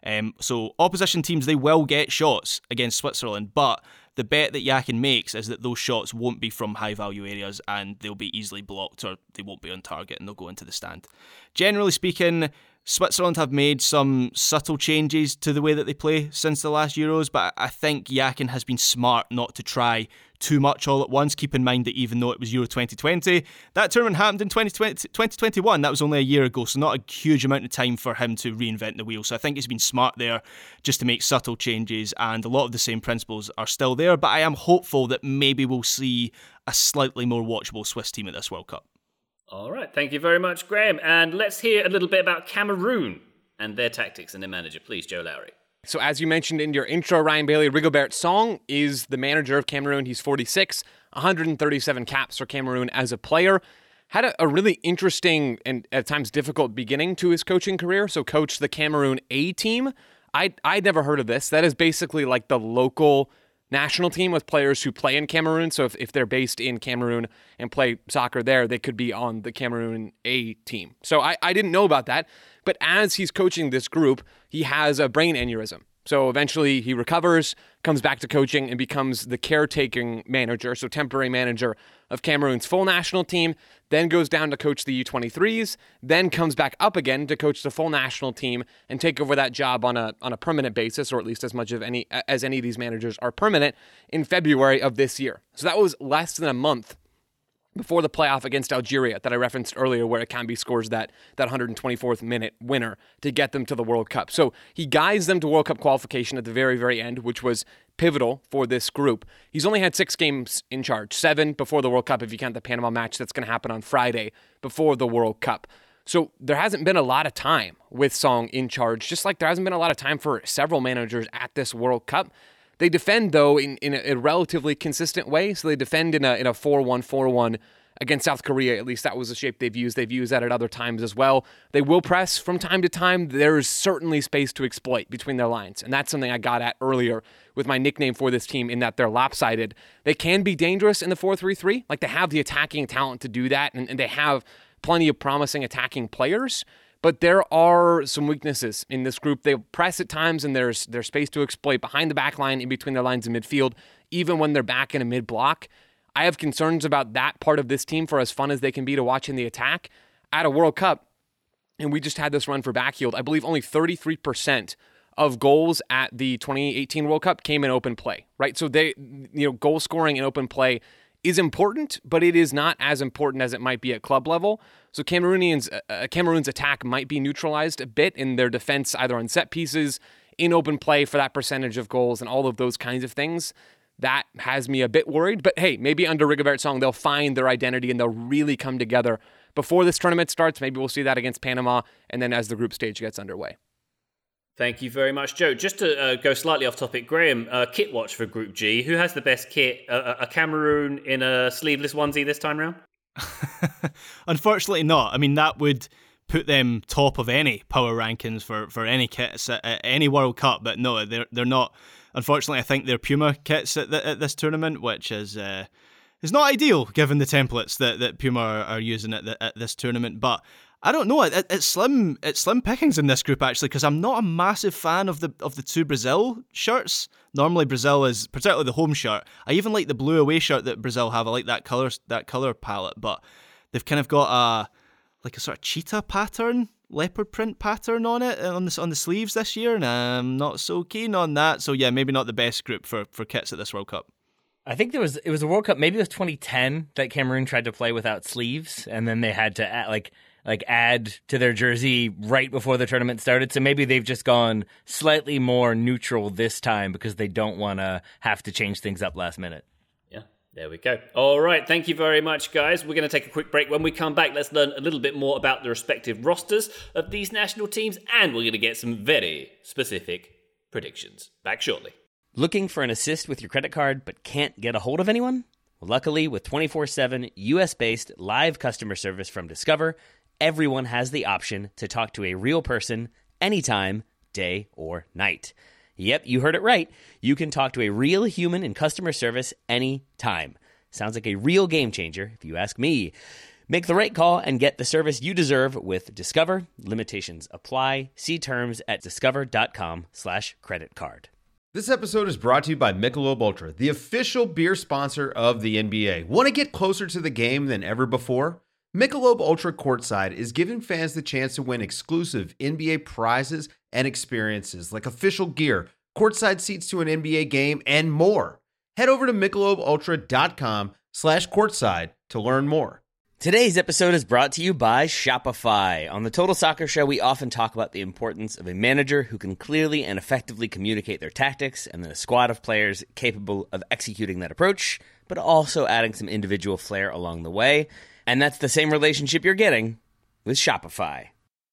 So opposition teams, they will get shots against Switzerland, but the bet that Yakin makes is that those shots won't be from high value areas and they'll be easily blocked, or they won't be on target and they'll go into the stand. Generally speaking, Switzerland have made some subtle changes to the way that they play since the last Euros, but I think Yakin has been smart not to try too much all at once. Keep in mind that even though it was Euro 2020, that tournament happened in 2021. That was only a year ago, so not a huge amount of time for him to reinvent the wheel. So I think he's been smart there just to make subtle changes, and a lot of the same principles are still there, but I am hopeful that maybe we'll see a slightly more watchable Swiss team at this World Cup. All right, thank you very much, Graham. And let's hear a little bit about Cameroon and their tactics and their manager. Please, Joe Lowry. So as you mentioned in your intro, Ryan Bailey, Rigobert Song is the manager of Cameroon. He's 46, 137 caps for Cameroon as a player. Had a really interesting and at times difficult beginning to his coaching career. So coached the Cameroon A team. I'd never heard of this. That is basically like the local national team with players who play in Cameroon. So if they're based in Cameroon and play soccer there, they could be on the Cameroon A team. So I didn't know about that. But as he's coaching this group, he has a brain aneurysm. So eventually he recovers, comes back to coaching, and becomes the caretaking manager, so temporary manager of Cameroon's full national team, then goes down to coach the U23s, then comes back up again to coach the full national team and take over that job on a permanent basis, or at least as much of any of these managers are permanent, in February of this year. So that was less than a month before the playoff against Algeria that I referenced earlier, where Akambi scores that 124th minute winner to get them to the World Cup. So he guides them to World Cup qualification at the very, very end, which was pivotal for this group. He's only had 6 games in charge, 7 before the World Cup, if you count the Panama match that's going to happen on Friday before the World Cup. So there hasn't been a lot of time with Song in charge, just like there hasn't been a lot of time for several managers at this World Cup. They defend, though, in a relatively consistent way. So they defend in a 4-1-4-1 against South Korea. At least that was the shape they've used. They've used that at other times as well. They will press from time to time. There's certainly space to exploit between their lines. And that's something I got at earlier with my nickname for this team, in that they're lopsided. They can be dangerous in the 4-3-3. Like, they have the attacking talent to do that, and they have plenty of promising attacking players. But there are some weaknesses in this group. They press at times, and there's space to exploit behind the back line, in between their lines in midfield, even when they're back in a mid-block. I have concerns about that part of this team, for as fun as they can be to watch in the attack. At a World Cup, and we just had this run for Backfield, I believe only 33% of goals at the 2018 World Cup came in open play, right? So goal scoring in open play is important, but it is not as important as it might be at club level. So Cameroon's attack might be neutralized a bit in their defense, either on set pieces, in open play for that percentage of goals, and all of those kinds of things. That has me a bit worried. But hey, maybe under Rigobert Song, they'll find their identity and they'll really come together before this tournament starts. Maybe we'll see that against Panama, and then as the group stage gets underway. Thank you very much, Joe. Just to go slightly off topic, Graham, kit watch for Group G. Who has the best kit? A Cameroon in a sleeveless onesie this time round? Unfortunately not. I mean, that would put them top of any power rankings for any kits at any World Cup, but no, they're not. Unfortunately, I think they're Puma kits at this tournament, which is not ideal given the templates that Puma are using at this tournament. But I don't know. It's slim pickings in this group, actually, because I'm not a massive fan of the 2 Brazil shirts. Normally, Brazil is, particularly the home shirt. I even like the blue away shirt that Brazil have. I like that color palette, but they've kind of got a sort of cheetah pattern, leopard print pattern on it on the sleeves this year, and I'm not so keen on that. So yeah, maybe not the best group for kits at this World Cup. I think it was a World Cup, maybe it was 2010, that Cameroon tried to play without sleeves, and then they had to add, like add to their jersey right before the tournament started. So maybe they've just gone slightly more neutral this time because they don't want to have to change things up last minute. Yeah, there we go. All right, thank you very much, guys. We're going to take a quick break. When we come back, let's learn a little bit more about the respective rosters of these national teams, and we're going to get some very specific predictions. Back shortly. Looking for an assist with your credit card but can't get a hold of anyone? Well, luckily, with 24/7 US-based live customer service from Discover, everyone has the option to talk to a real person anytime, day or night. Yep, you heard it right. You can talk to a real human in customer service anytime. Sounds like a real game changer, if you ask me. Make the right call and get the service you deserve with Discover. Limitations apply. See terms at discover.com/creditcard. This episode is brought to you by Michelob Ultra, the official beer sponsor of the NBA. Want to get closer to the game than ever before? Michelob Ultra Courtside is giving fans the chance to win exclusive NBA prizes and experiences like official gear, courtside seats to an NBA game, and more. Head over to MichelobUltra.com/courtside to learn more. Today's episode is brought to you by Shopify. On the Total Soccer Show, we often talk about the importance of a manager who can clearly and effectively communicate their tactics, and then a squad of players capable of executing that approach, but also adding some individual flair along the way. And that's the same relationship you're getting with Shopify.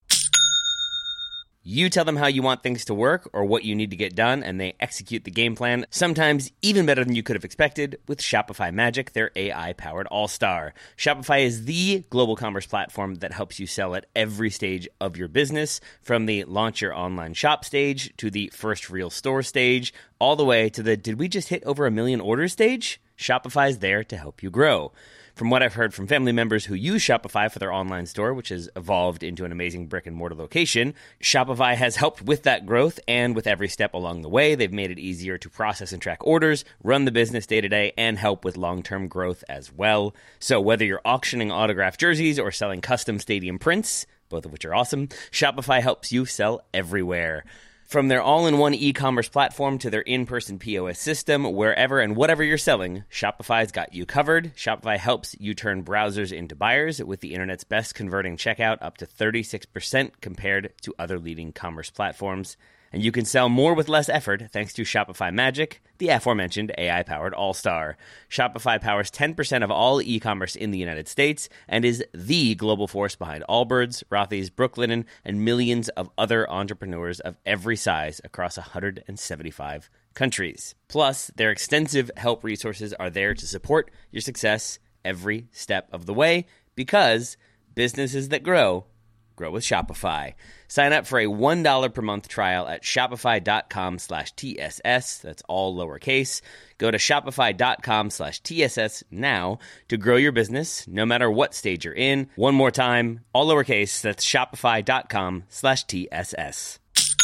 You tell them how you want things to work or what you need to get done, and they execute the game plan, sometimes even better than you could have expected, with Shopify Magic, their AI-powered all-star. Shopify is the global commerce platform that helps you sell at every stage of your business, from the launch your online shop stage to the first real store stage, all the way to the did we just hit over 1 million orders stage? Shopify is there to help you grow. From what I've heard from family members who use Shopify for their online store, which has evolved into an amazing brick-and-mortar location, Shopify has helped with that growth, and with every step along the way, they've made it easier to process and track orders, run the business day-to-day, and help with long-term growth as well. So whether you're auctioning autographed jerseys or selling custom stadium prints, both of which are awesome, Shopify helps you sell everywhere. From their all-in-one e-commerce platform to their in-person POS system, wherever and whatever you're selling, Shopify's got you covered. Shopify helps you turn browsers into buyers with the internet's best converting checkout, up to 36% compared to other leading commerce platforms. And you can sell more with less effort thanks to Shopify Magic, the aforementioned AI-powered all-star. Shopify powers 10% of all e-commerce in the United States and is the global force behind Allbirds, Rothy's, Brooklinen, and millions of other entrepreneurs of every size across 175 countries. Plus, their extensive help resources are there to support your success every step of the way, because businesses that grow with Shopify. Sign up for a $1 per month trial at shopify.com/TSS. That's all lowercase. Go to shopify.com/TSS now to grow your business, no matter what stage you're in. One more time, all lowercase. That's shopify.com/TSS.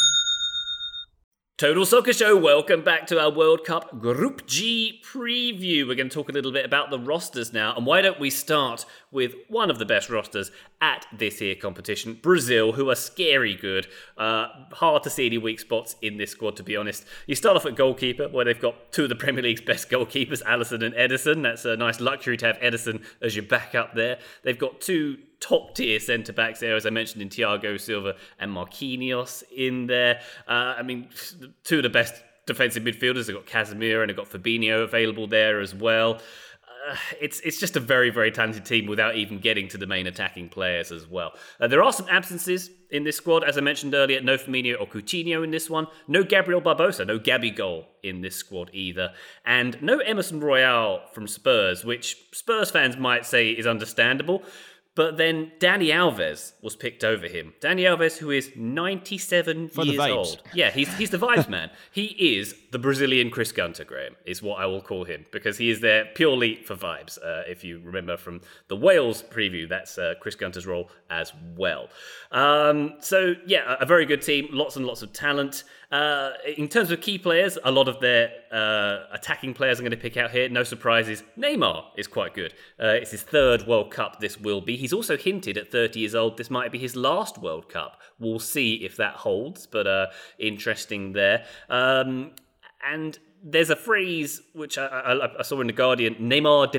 Total Soccer Show, welcome back to our World Cup Group G preview. We're going to talk a little bit about the rosters now, and why don't we start with one of the best rosters at this here competition, Brazil, who are scary good. Hard to see any weak spots in this squad, to be honest. You start off at goalkeeper, where they've got two of the Premier League's best goalkeepers, Alisson and Ederson. That's a nice luxury to have Ederson as your backup there. They've got two top-tier centre-backs there, as I mentioned, in Thiago Silva and Marquinhos in there. Two of the best defensive midfielders. They've got Casemiro and they've got Fabinho available there as well. It's just a very, very talented team without even getting to the main attacking players as well. There are some absences in this squad. As I mentioned earlier, no Firmino or Coutinho in this one. No Gabriel Barbosa, no Gabigol in this squad either. And no Emerson Royale from Spurs, which Spurs fans might say is understandable. But then Dani Alves was picked over him. Dani Alves, who is 97 years old. Yeah, he's the vibes man. He is the Brazilian Chris Gunter, Graham, is what I will call him, because he is there purely for vibes. If you remember from the Wales preview, that's Chris Gunter's role as well. So, yeah, a very good team. Lots and lots of talent. In terms of key players, a lot of their attacking players I'm going to pick out here. No surprises. Neymar is quite good. It's his third World Cup this will be. He's also hinted at 30 years old this might be his last World Cup. We'll see if that holds, but interesting there. And there's a phrase which I saw in The Guardian, Neymar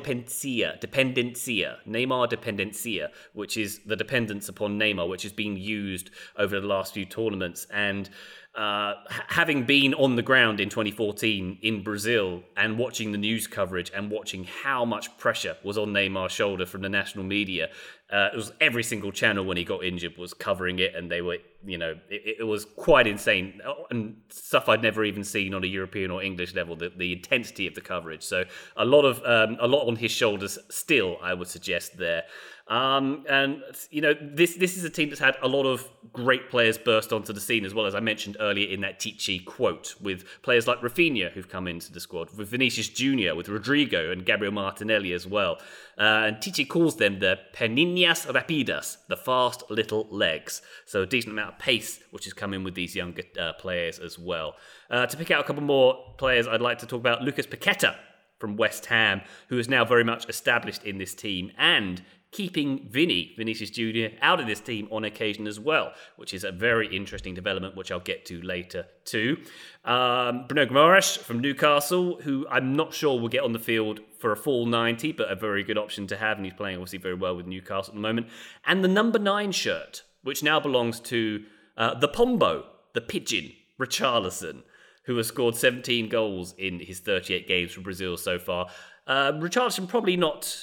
dependencia, which is the dependence upon Neymar, which has been used over the last few tournaments. And having been on the ground in 2014 in Brazil and watching the news coverage and watching how much pressure was on Neymar's shoulder from the national media, it was every single channel when he got injured was covering it, and they were, it was quite insane, and stuff I'd never even seen on a European or English level. The intensity of the coverage, so a lot on his shoulders still, I would suggest there. And this is a team that's had a lot of great players burst onto the scene, as well, as I mentioned earlier in that Tite quote, with players like Rafinha who've come into the squad, with Vinicius Junior, with Rodrigo and Gabriel Martinelli as well. And Tite calls them the perninhas rapidas, the fast little legs. So a decent amount of pace which has come in with these younger players as well. To pick out a couple more players, I'd like to talk about Lucas Paqueta from West Ham, who is now very much established in this team and keeping Vinicius Junior out of this team on occasion as well, which is a very interesting development, which I'll get to later too. Bruno Guimaraes from Newcastle, who I'm not sure will get on the field for a full 90, but a very good option to have, and he's playing obviously very well with Newcastle at the moment. And the number 9 shirt, which now belongs to the Pombo, the Pigeon, Richarlison, who has scored 17 goals in his 38 games for Brazil so far. Richarlison probably not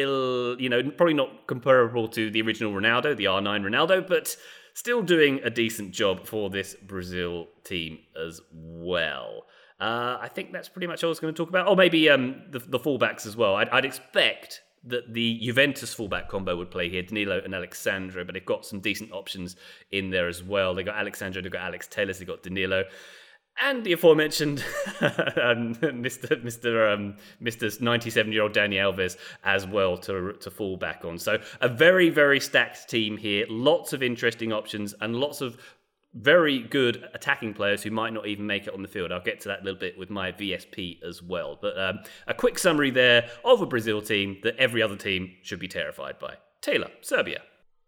comparable to the original Ronaldo, the R9 Ronaldo, but still doing a decent job for this Brazil team as well. I think that's pretty much all I was going to talk about. Oh, maybe the fullbacks as well. I'd expect that the Juventus fullback combo would play here, Danilo and Alex Sandro, but they've got some decent options in there as well. They've got Alex Sandro, they've got Alex Telles, they've got Danilo. And the aforementioned Mr. 97-year-old Dani Alves as well to fall back on. So a very, very stacked team here. Lots of interesting options and lots of very good attacking players who might not even make it on the field. I'll get to that a little bit with my VSP as well. But a quick summary there of a Brazil team that every other team should be terrified by. Taylor, Serbia.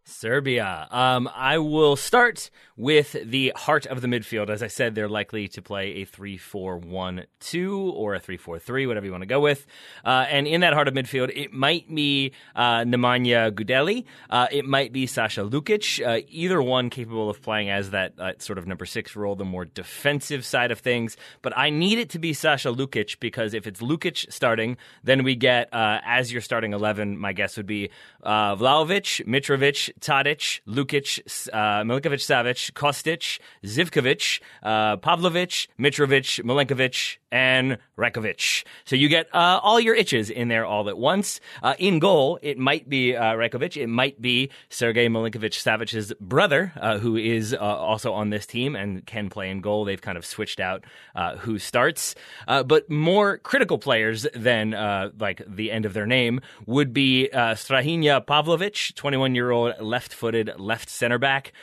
I will start with the heart of the midfield. As I said, they're likely to play a 3-4-1-2 or a 3-4-3, whatever you want to go with. And in that heart of midfield, it might be Nemanja Gudeli. It might be Sasha Lukic. Either one capable of playing as that sort of number 6 role, the more defensive side of things. But I need it to be Sasha Lukic, because if it's Lukic starting, then we get, as your starting 11, my guess would be Vlahovic, Mitrovic, Tadic, Lukic, Milinkovic-Savic, Kostic, Zivkovic, Pavlovic, Mitrovic, Milenkovic, and Rajkovic. So you get all your itches in there all at once. In goal, it might be Rajkovic. It might be Sergei Milinkovic-Savic's brother, who is also on this team and can play in goal. They've kind of switched out who starts. But more critical players than like the end of their name would be Strahinja Pavlovic, 21-year-old left-footed left center back.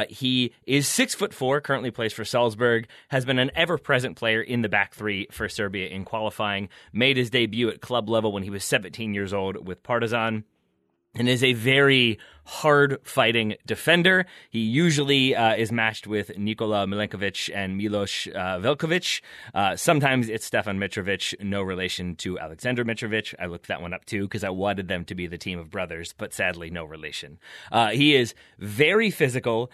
He is 6'4", currently plays for Salzburg, has been an ever-present player in the back three for Serbia in qualifying, made his debut at club level when he was 17 years old with Partizan, and is a very hard-fighting defender. He usually is matched with Nikola Milenkovic and Milos Velkovic. Sometimes it's Stefan Mitrovic, no relation to Alexander Mitrovic. I looked that one up too because I wanted them to be the team of brothers, but sadly no relation. He is very physical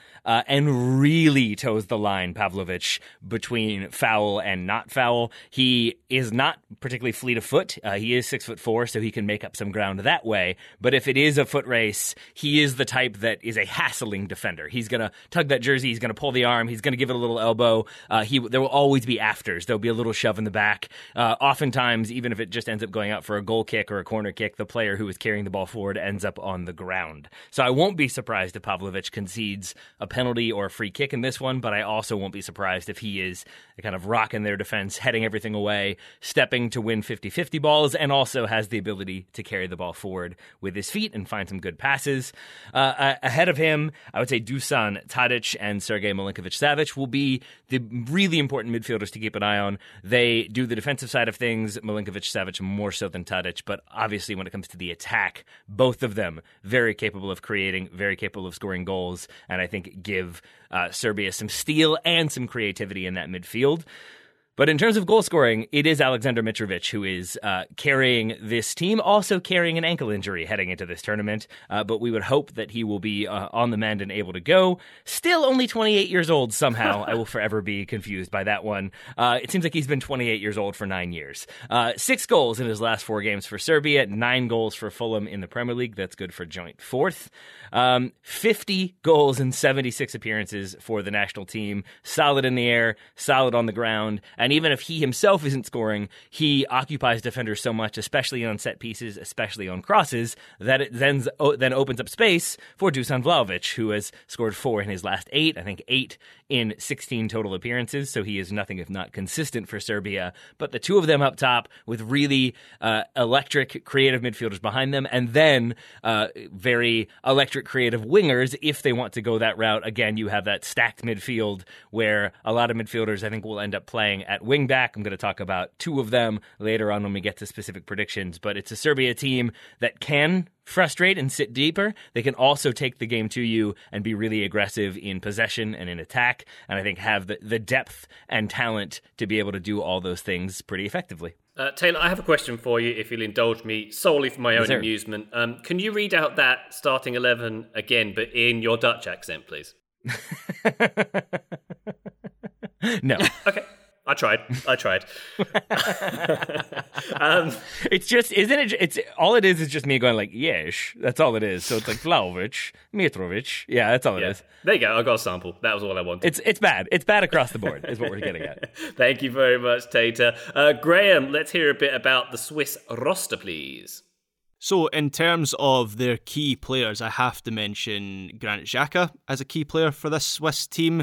and really toes the line, Pavlovic, between foul and not foul. He is not particularly fleet of foot. He is 6'4", so he can make up some ground that way. But if it is a foot race, he is the type that is a hassling defender. He's going to tug that jersey. He's going to pull the arm. He's going to give it a little elbow. There will always be afters. There'll be a little shove in the back. Oftentimes, even if it just ends up going out for a goal kick or a corner kick, the player who is carrying the ball forward ends up on the ground. So I won't be surprised if Pavlovic concedes a penalty or a free kick in this one, but I also won't be surprised if he is kind of rocking their defense, heading everything away, stepping to win 50-50 balls, and also has the ability to carry the ball forward with his feet and find some good passes. Ahead of him, I would say Dusan Tadic and Sergei Milinkovic-Savic will be the really important midfielders to keep an eye on. They do the defensive side of things, Milinkovic-Savic more so than Tadic, but obviously when it comes to the attack, both of them very capable of creating, very capable of scoring goals, and I think give Serbia some steel and some creativity in that midfield. But in terms of goal scoring, it is Alexander Mitrovic who is carrying this team, also carrying an ankle injury heading into this tournament. But we would hope that he will be on the mend and able to go. Still only 28 years old somehow. I will forever be confused by that one. It seems like he's been 28 years old for 9 years. 6 goals in his last 4 games for Serbia, 9 goals for Fulham in the Premier League. That's good for joint 4th. 50 goals in 76 appearances for the national team. Solid in the air, solid on the ground. And even if he himself isn't scoring, he occupies defenders so much, especially on set pieces, especially on crosses, that it then opens up space for Dusan Vlahovic, who has scored 4 in his last 8, I think 8 in 16 total appearances, so he is nothing if not consistent for Serbia. But the two of them up top with really electric, creative midfielders behind them, and then very electric, creative wingers if they want to go that route. Again, you have that stacked midfield where a lot of midfielders I think will end up playing at wing back. I'm going to talk about 2 of them later on when we get to specific predictions, but it's a Serbia team that can frustrate and sit deeper. They can also take the game to you and be really aggressive in possession and in attack, and I think have the depth and talent to be able to do all those things pretty effectively. Taylor, I have a question for you, if you'll indulge me, solely for my own amusement. Can you read out that starting 11 again, but in your Dutch accent, please? No. Okay. I tried. It's just, isn't it? It's all it is just me going like, yes, that's all it is. So it's like Vlahovic, Mitrovic. Yeah, that's all it is. There you go. I got a sample. That was all I wanted. It's bad. It's bad across the board is what we're getting at. Thank you very much, Tater. Graham, let's hear a bit about the Swiss roster, please. So, in terms of their key players, I have to mention Granit Xhaka as a key player for this Swiss team.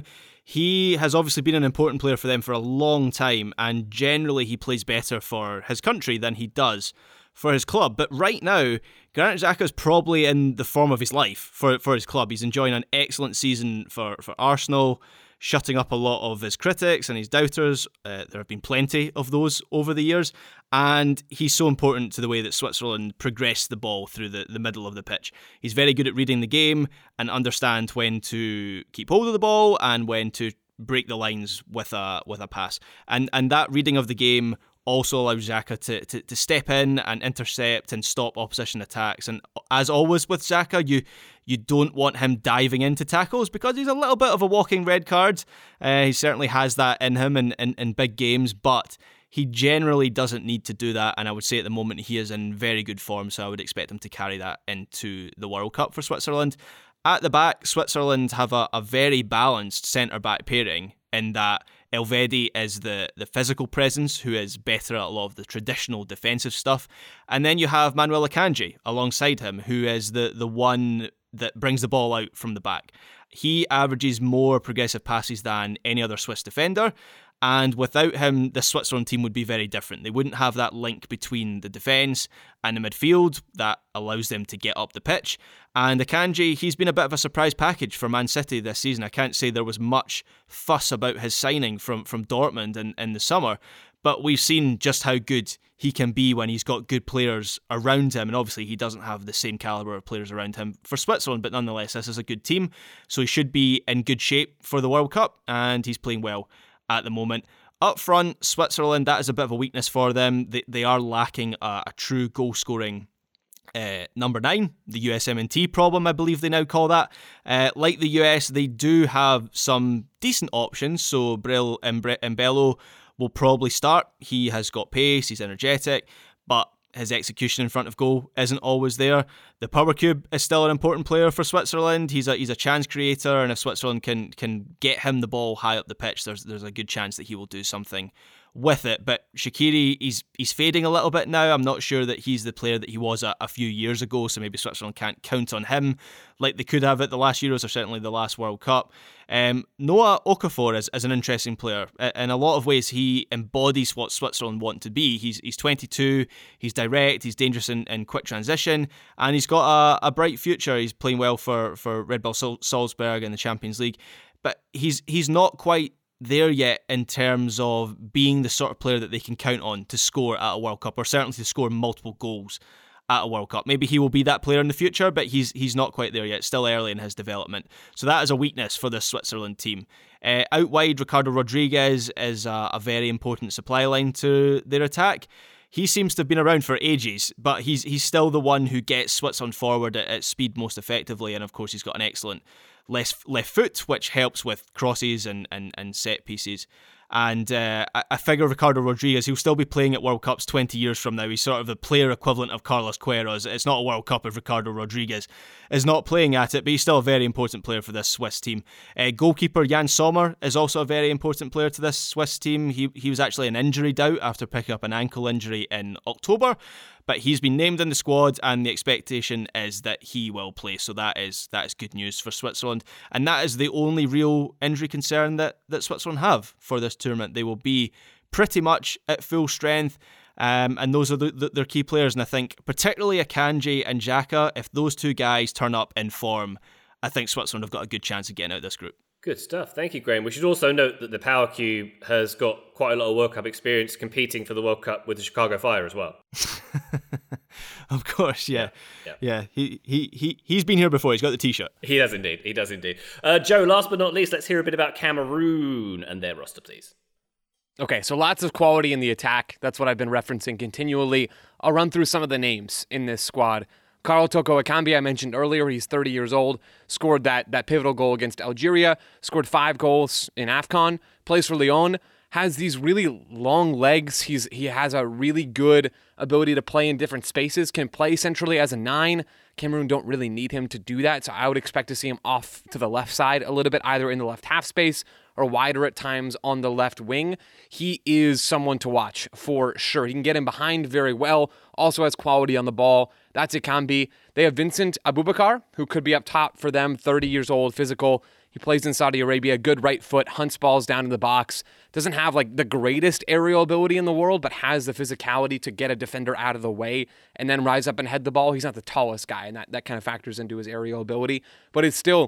He has obviously been an important player for them for a long time, and generally he plays better for his country than he does for his club. But right now, Granit Xhaka is probably in the form of his life for his club. He's enjoying an excellent season for Arsenal, shutting up a lot of his critics and his doubters. There have been plenty of those over the years, and he's so important to the way that Switzerland progress the ball through the middle of the pitch. He's very good at reading the game and understand when to keep hold of the ball and when to break the lines with a pass. And that reading of the game also allows Xhaka to step in and intercept and stop opposition attacks. And as always with Xhaka, you don't want him diving into tackles because he's a little bit of a walking red card. He certainly has that in him in big games, but he generally doesn't need to do that. And I would say at the moment he is in very good form, so I would expect him to carry that into the World Cup for Switzerland. At the back, Switzerland have a very balanced centre-back pairing in that Elvedi is the physical presence who is better at a lot of the traditional defensive stuff. And then you have Manuel Akanji alongside him, who is the one that brings the ball out from the back. He averages more progressive passes than any other Swiss defender. And without him, the Switzerland team would be very different. They wouldn't have that link between the defence and the midfield that allows them to get up the pitch. And Akanji, he's been a bit of a surprise package for Man City this season. I can't say there was much fuss about his signing from Dortmund in the summer, but we've seen just how good he can be when he's got good players around him. And obviously he doesn't have the same calibre of players around him for Switzerland, but nonetheless, this is a good team. So he should be in good shape for the World Cup, and he's playing well at the moment. Up front, Switzerland, that is a bit of a weakness for them. They are lacking a true goal-scoring number 9, the USMNT problem, I believe they now call that. Like the US, they do have some decent options, so Bril Embello will probably start. He has got pace, he's energetic, but his execution in front of goal isn't always there. The power cube is still an important player for Switzerland. He's a chance creator, and if Switzerland can get him the ball high up the pitch, there's a good chance that he will do something with it. But Shaqiri, he's fading a little bit now. I'm not sure that he's the player that he was a few years ago, so maybe Switzerland can't count on him like they could have at the last Euros or certainly the last World Cup. Noah Okafor is an interesting player. In a lot of ways, he embodies what Switzerland want to be. He's 22, he's direct, he's dangerous in quick transition, and he's got a bright future. He's playing well for Red Bull Salzburg in the Champions League, but he's not quite there yet in terms of being the sort of player that they can count on to score at a World Cup, or certainly to score multiple goals at a World Cup. Maybe he will be that player in the future, but he's not quite there yet. Still early in his development. So that is a weakness for this Switzerland team. Out wide, Ricardo Rodriguez is a very important supply line to their attack. He seems to have been around for ages, but he's still the one who gets Switzerland forward at speed most effectively, and of course he's got an excellent left foot, which helps with crosses and set pieces. And I figure Ricardo Rodriguez, he'll still be playing at World Cups 20 years from now. He's sort of the player equivalent of Carlos Queiroz. It's not a World Cup if Ricardo Rodriguez is not playing at it, but he's still a very important player for this Swiss team. Goalkeeper Jan Sommer is also a very important player to this Swiss team. He was actually an injury out after picking up an ankle injury in October, but he's been named in the squad, and the expectation is that he will play. So that is good news for Switzerland. And that is the only real injury concern that Switzerland have for this tournament. They will be pretty much at full strength, and those are their key players. And I think particularly Akanji and Xhaka, if those two guys turn up in form, I think Switzerland have got a good chance of getting out of this group. Good stuff. Thank you, Graham. We should also note that the Power Cube has got quite a lot of World Cup experience competing for the World Cup with the Chicago Fire as well. Of course, yeah. He's been here before. He's got the T-shirt. He does indeed. Joe, last but not least, let's hear a bit about Cameroon and their roster, please. Okay, so lots of quality in the attack. That's what I've been referencing continually. I'll run through some of the names in this squad. Karl Toko Ekambi, I mentioned earlier, he's 30 years old, scored that pivotal goal against Algeria, scored 5 goals in AFCON, plays for Lyon, has these really long legs. He has a really good ability to play in different spaces, can play centrally as a 9. Cameroon don't really need him to do that, so I would expect to see him off to the left side a little bit, either in the left half space or wider at times on the left wing. He is someone to watch for sure. He can get in behind very well, also has quality on the ball. That's Ekambi. They have Vincent Aboubakar, who could be up top for them, 30 years old, physical. He plays in Saudi Arabia, good right foot, hunts balls down in the box. Doesn't have like the greatest aerial ability in the world, but has the physicality to get a defender out of the way and then rise up and head the ball. He's not the tallest guy, and that kind of factors into his aerial ability, but it's still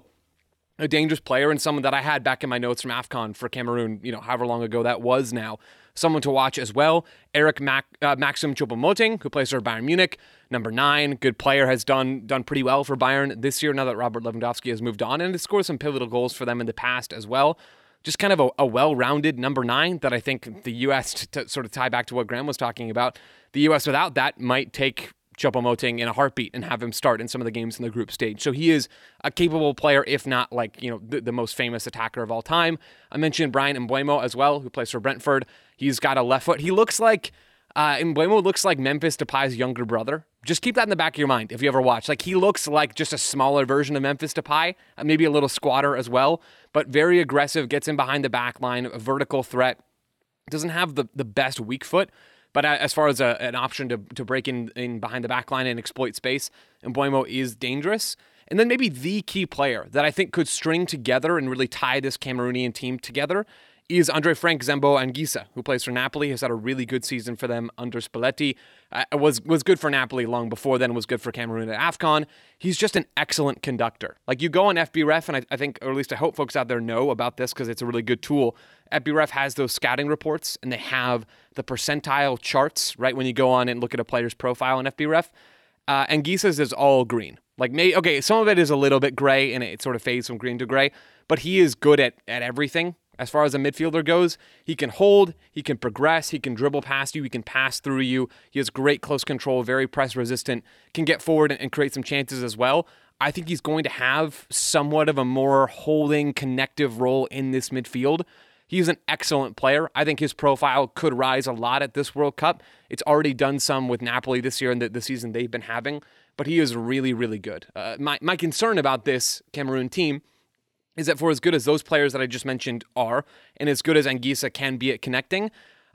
a dangerous player and someone that I had back in my notes from AFCON for Cameroon, however long ago that was now. Someone to watch as well. Eric Maxim Choupo-Moting, who plays for Bayern Munich, number 9, good player, has done pretty well for Bayern this year now that Robert Lewandowski has moved on, and has scored some pivotal goals for them in the past as well. Just kind of a well-rounded number 9 that I think the U.S., to sort of tie back to what Graham was talking about, the U.S. without that might take Choupo-Moting in a heartbeat and have him start in some of the games in the group stage. So he is a capable player, if not the most famous attacker of all time. I mentioned Brian Mbeumo as well, who plays for Brentford. He's got a left foot. He looks like Mbeumo looks like Memphis Depay's younger brother. Just keep that in the back of your mind if you ever watch. Like, he looks like just a smaller version of Memphis Depay, maybe a little squatter as well, but very aggressive, gets in behind the back line, a vertical threat. Doesn't have the best weak foot, but as far as an option to break in behind the back line and exploit space, Mbeumo is dangerous. And then maybe the key player that I think could string together and really tie this Cameroonian team together is Andre Frank Zembo Anguissa, who plays for Napoli, has had a really good season for them under Spalletti. Was good for Napoli long before then, was good for Cameroon at AFCON. He's just an excellent conductor. Like, you go on FBref, and I think, or at least I hope folks out there know about this because it's a really good tool. FBref has those scouting reports, and they have the percentile charts, right, when you go on and look at a player's profile in FBref. Anguissa's is all green. Some of it is a little bit gray, and it sort of fades from green to gray, but he is good at everything. As far as a midfielder goes, he can hold, he can progress, he can dribble past you, he can pass through you. He has great close control, very press resistant, can get forward and create some chances as well. I think he's going to have somewhat of a more holding, connective role in this midfield. He's an excellent player. I think his profile could rise a lot at this World Cup. It's already done some with Napoli this year and the season they've been having, but he is really, really good. My concern about this Cameroon team is that for as good as those players that I just mentioned are, and as good as Anguissa can be at connecting,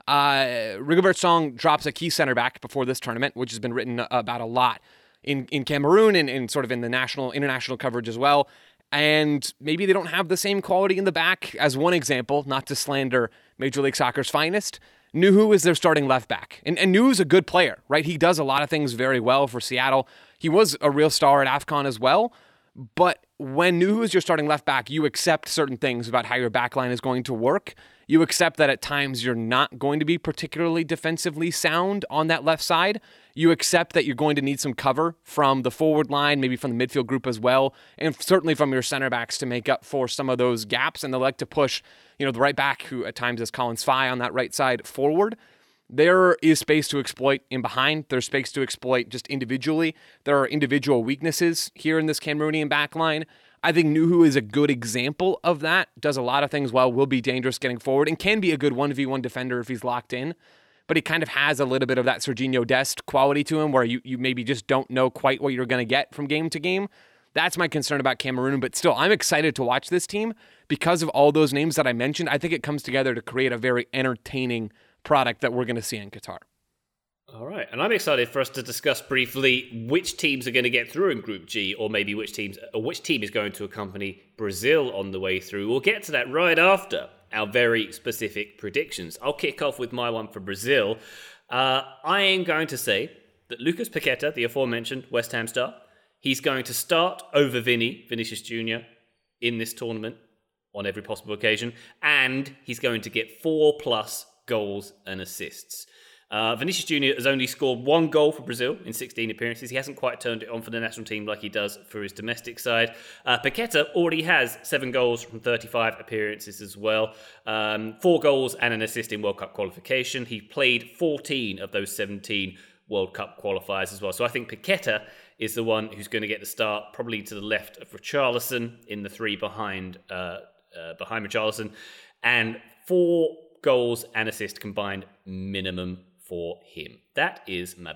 Rigobert Song drops a key center back before this tournament, which has been written about a lot in Cameroon and sort of in the international coverage as well. And maybe they don't have the same quality in the back. As one example, not to slander Major League Soccer's finest, Nuhu is their starting left back. And Nuhu's a good player, right? He does a lot of things very well for Seattle. He was a real star at AFCON as well. But when Nuhu is your starting left back, you accept certain things about how your back line is going to work. You accept that at times you're not going to be particularly defensively sound on that left side. You accept that you're going to need some cover from the forward line, maybe from the midfield group as well, and certainly from your center backs to make up for some of those gaps. And they like to push, the right back, who at times is Collins Fye on that right side, forward. There is space to exploit in behind. There's space to exploit just individually. There are individual weaknesses here in this Cameroonian backline. I think Nuhu is a good example of that. Does a lot of things well, will be dangerous getting forward, and can be a good 1v1 defender if he's locked in. But he kind of has a little bit of that Serginho Dest quality to him, where you maybe just don't know quite what you're going to get from game to game. That's my concern about Cameroon, but still, I'm excited to watch this team because of all those names that I mentioned. I think it comes together to create a very entertaining product that we're going to see in Qatar. All right, and I'm excited for us to discuss briefly which teams are going to get through in Group G, or maybe which team is going to accompany Brazil on the way through. We'll get to that right after our very specific predictions. I'll kick off with my one for Brazil. I am going to say that Lucas Paqueta, the aforementioned West Ham star, he's going to start over Vinicius Jr. in this tournament on every possible occasion, and he's going to get 4+ goals and assists. Vinicius Jr. has only scored 1 goal for Brazil in 16 appearances. He hasn't quite turned it on for the national team like he does for his domestic side. Paqueta already has 7 goals from 35 appearances as well. 4 goals and an assist in World Cup qualification. He played 14 of those 17 World Cup qualifiers as well. So I think Paqueta is the one who's going to get the start, probably to the left of Richarlison in the 3 behind Richarlison. And 4 goals and assist combined minimum for him. That is my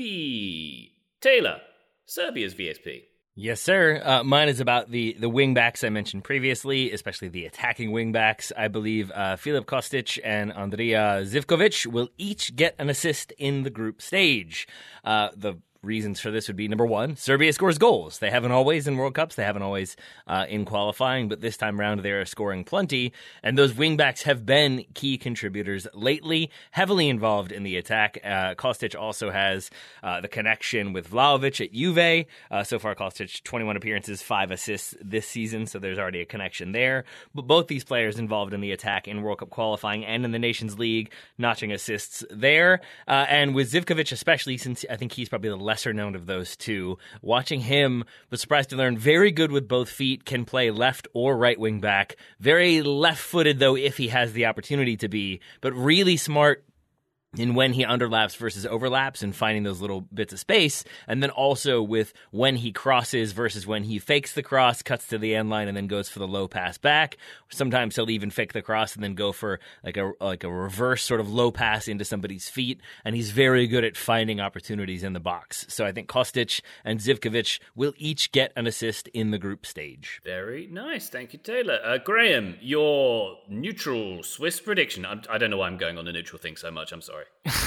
VSP. Taylor, Serbia's VSP. Yes, sir. Mine is about the wing-backs I mentioned previously, especially the attacking wing-backs. I believe Filip Kostic and Andrija Zivkovic will each get an assist in the group stage. The reasons for this would be, number one, Serbia scores goals. They haven't always in World Cups. They haven't always in qualifying, but this time around they are scoring plenty. And those wingbacks have been key contributors lately, heavily involved in the attack. Kostic also has the connection with Vlahovic at Juve. So far, Kostic, 21 appearances, 5 assists this season, so there's already a connection there. But both these players involved in the attack in World Cup qualifying and in the Nations League, notching assists there. And with Zivkovic especially, since I think he's probably the lesser known of those two. Watching him, was surprised to learn, very good with both feet, can play left or right wing back. Very left-footed, though, if he has the opportunity to be, but really smart in when he underlaps versus overlaps and finding those little bits of space, and then also with when he crosses versus when he fakes the cross, cuts to the end line, and then goes for the low pass back. Sometimes he'll even fake the cross and then go for like a reverse sort of low pass into somebody's feet, and he's very good at finding opportunities in the box. So I think Kostic and Zivkovic will each get an assist in the group stage. Very nice. Thank you, Taylor. Graham, your neutral Swiss prediction. I don't know why I'm going on the neutral thing so much. I'm sorry.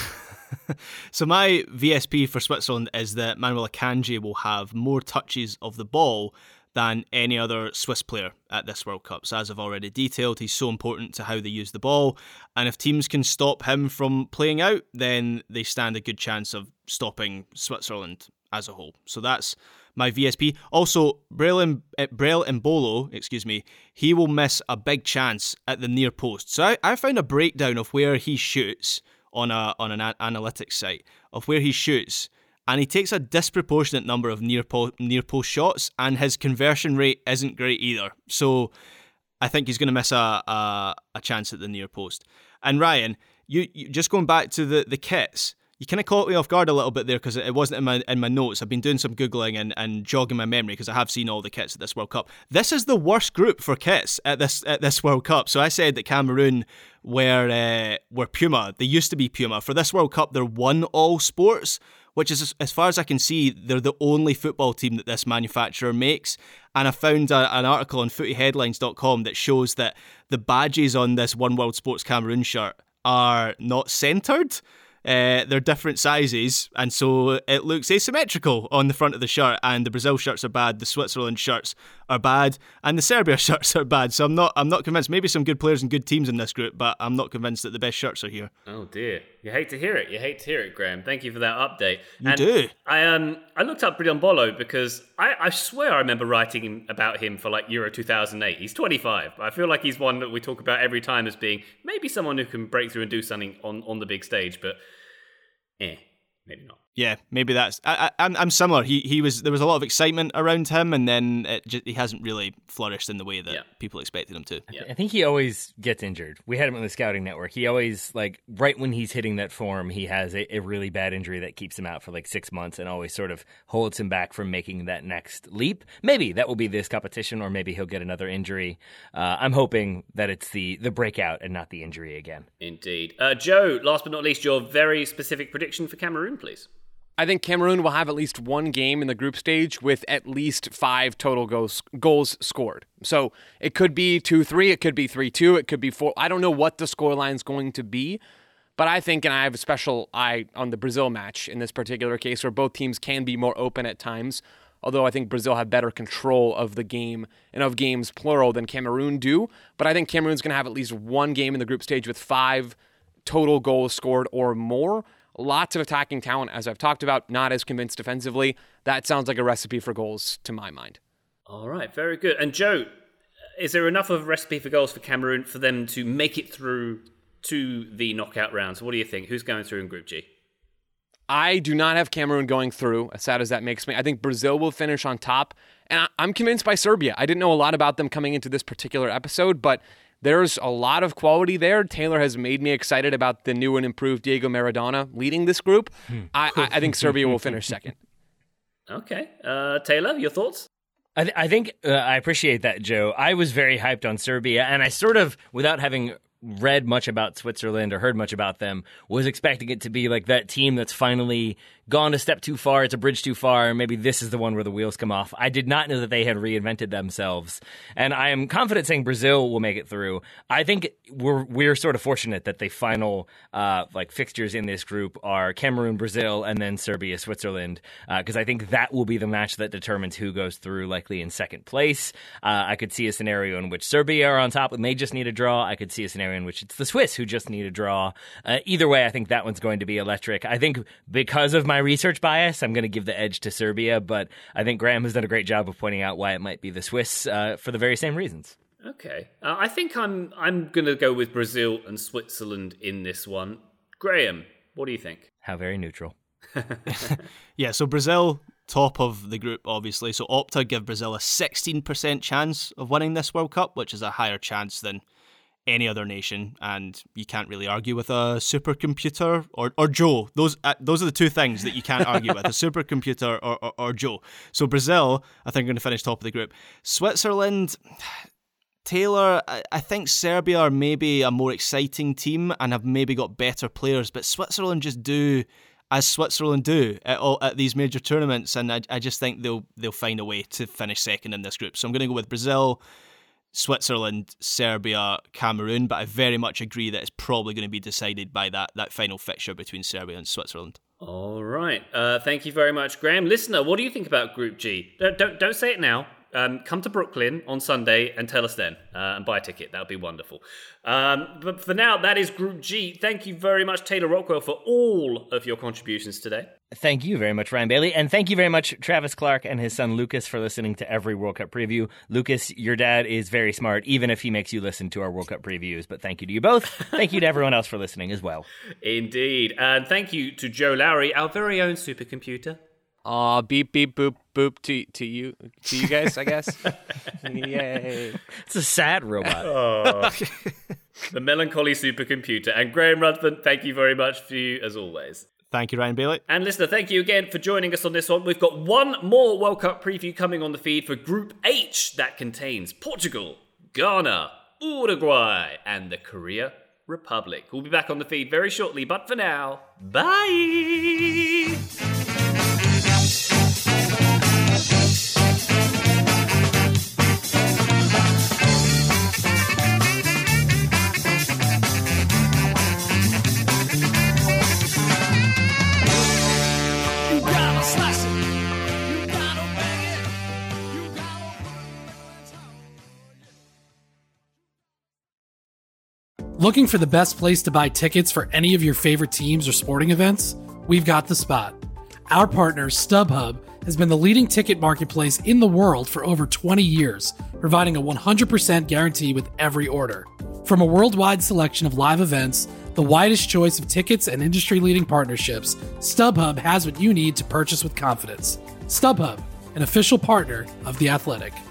So my VSP for Switzerland is that Manuel Akanji will have more touches of the ball than any other Swiss player at this World Cup. So as I've already detailed, he's so important to how they use the ball. And if teams can stop him from playing out, then they stand a good chance of stopping Switzerland as a whole. So that's my VSP. Also, Brel Embolo, he will miss a big chance at the near post. So I found a breakdown of where he shoots on an analytics site of where he shoots, and he takes a disproportionate number of near post shots, and his conversion rate isn't great either. So I think he's going to miss a chance at the near post. And Ryan, you just going back to the kits, you kind of caught me off guard a little bit there because it wasn't in my notes. I've been doing some Googling and jogging my memory because I have seen all the kits at this World Cup. This is the worst group for kits at this World Cup. So I said that Cameroon were Puma. They used to be Puma. For this World Cup, they're One All Sports, which is, as far as I can see, they're the only football team that this manufacturer makes. And I found an article on footyheadlines.com that shows that the badges on this One World Sports Cameroon shirt are not centred. they're different sizes, and so it looks asymmetrical on the front of the shirt, and the Brazil shirts are bad, the Switzerland shirts are bad, and the Serbia shirts are bad. So I'm not convinced. Maybe some good players and good teams in this group, but I'm not convinced that the best shirts are here. Oh dear. You hate to hear it, Graham. Thank you for that update. You do. I looked up Briombolo because I swear I remember writing about him for like Euro 2008. He's 25. I feel like he's one that we talk about every time as being maybe someone who can break through and do something on the big stage, but maybe not. Yeah, maybe that's. I'm similar. There was a lot of excitement around him, and then he hasn't really flourished in the way that people expected him to. I think he always gets injured. We had him on the scouting network. He always, like, right when he's hitting that form, he has a really bad injury that keeps him out for like 6 months and always sort of holds him back from making that next leap. Maybe that will be this competition, or maybe he'll get another injury. I'm hoping that it's the breakout and not the injury again. Indeed. Joe, last but not least, your very specific prediction for Cameroon, please. I think Cameroon will have at least one game in the group stage with at least 5 total goals scored. So it could be 2-3, it could be 3-2, it could be 4. I don't know what the scoreline's going to be, but I think, and I have a special eye on the Brazil match in this particular case, where both teams can be more open at times, although I think Brazil have better control of the game and of games plural than Cameroon do. But I think Cameroon's going to have at least one game in the group stage with 5 total goals scored or more. Lots of attacking talent, as I've talked about, not as convinced defensively. That sounds like a recipe for goals to my mind. All right, very good. And Joe, is there enough of a recipe for goals for Cameroon for them to make it through to the knockout rounds? What do you think? Who's going through in Group G? I do not have Cameroon going through, as sad as that makes me. I think Brazil will finish on top, and I'm convinced by Serbia. I didn't know a lot about them coming into this particular episode, but there's a lot of quality there. Taylor has made me excited about the new and improved Diego Maradona leading this group. I think Serbia will finish second. Okay. Taylor, your thoughts? I think I appreciate that, Joe. I was very hyped on Serbia, and I sort of, without having read much about Switzerland or heard much about them, was expecting it to be like that team that's finally gone a step too far, it's a bridge too far, and maybe this is the one where the wheels come off. I did not know that they had reinvented themselves, and I am confident saying Brazil will make it through. I think we're sort of fortunate that the final fixtures in this group are Cameroon, Brazil, and then Serbia, Switzerland, because I think that will be the match that determines who goes through, likely in second place. I could see a scenario in which Serbia are on top and they just need a draw. I could see a scenario in which it's the Swiss who just need a draw. Either way, I think that one's going to be electric. I think because of my research bias, I'm going to give the edge to Serbia, but I think Graham has done a great job of pointing out why it might be the Swiss for the very same reasons. Okay. I think I'm going to go with Brazil and Switzerland in this one. Graham, what do you think? How very neutral. Yeah, so Brazil, top of the group, obviously. So Opta give Brazil a 16% chance of winning this World Cup, which is a higher chance than any other nation, and you can't really argue with a supercomputer or Joe. Those are the two things that you can't argue with, a supercomputer or Joe. So Brazil, I think, are going to finish top of the group. Switzerland, Taylor, I think Serbia are maybe a more exciting team and have maybe got better players, but Switzerland just do as Switzerland do at these major tournaments, and I just think they'll find a way to finish second in this group. So I'm going to go with Brazil, Switzerland, Serbia, Cameroon, but I very much agree that it's probably going to be decided by that final fixture between Serbia and Switzerland. All right. Thank you very much, Graham. Listener, what do you think about Group G? Don't say it now. Come to Brooklyn on Sunday and tell us then, and buy a ticket. That would be wonderful. But for now, that is Group G. Thank you very much, Taylor Rockwell, for all of your contributions today. Thank you very much, Ryan Bailey. And thank you very much, Travis Clark and his son Lucas, for listening to every World Cup preview. Lucas, your dad is very smart, even if he makes you listen to our World Cup previews. But thank you to you both. Thank you to everyone else for listening as well. Indeed. And thank you to Joe Lowry, our very own supercomputer. Beep, beep, boop, boop to you guys, I guess. Yay. It's a sad robot. Oh, the melancholy supercomputer. And Graham Ruthven, thank you very much for you, as always. Thank you, Ryan Bailey. And listener, thank you again for joining us on this one. We've got one more World Cup preview coming on the feed for Group H that contains Portugal, Ghana, Uruguay, and the Korea Republic. We'll be back on the feed very shortly, but for now, bye! Looking for the best place to buy tickets for any of your favorite teams or sporting events? We've got the spot. Our partner, StubHub, has been the leading ticket marketplace in the world for over 20 years, providing a 100% guarantee with every order. From a worldwide selection of live events, the widest choice of tickets and industry-leading partnerships, StubHub has what you need to purchase with confidence. StubHub, an official partner of The Athletic.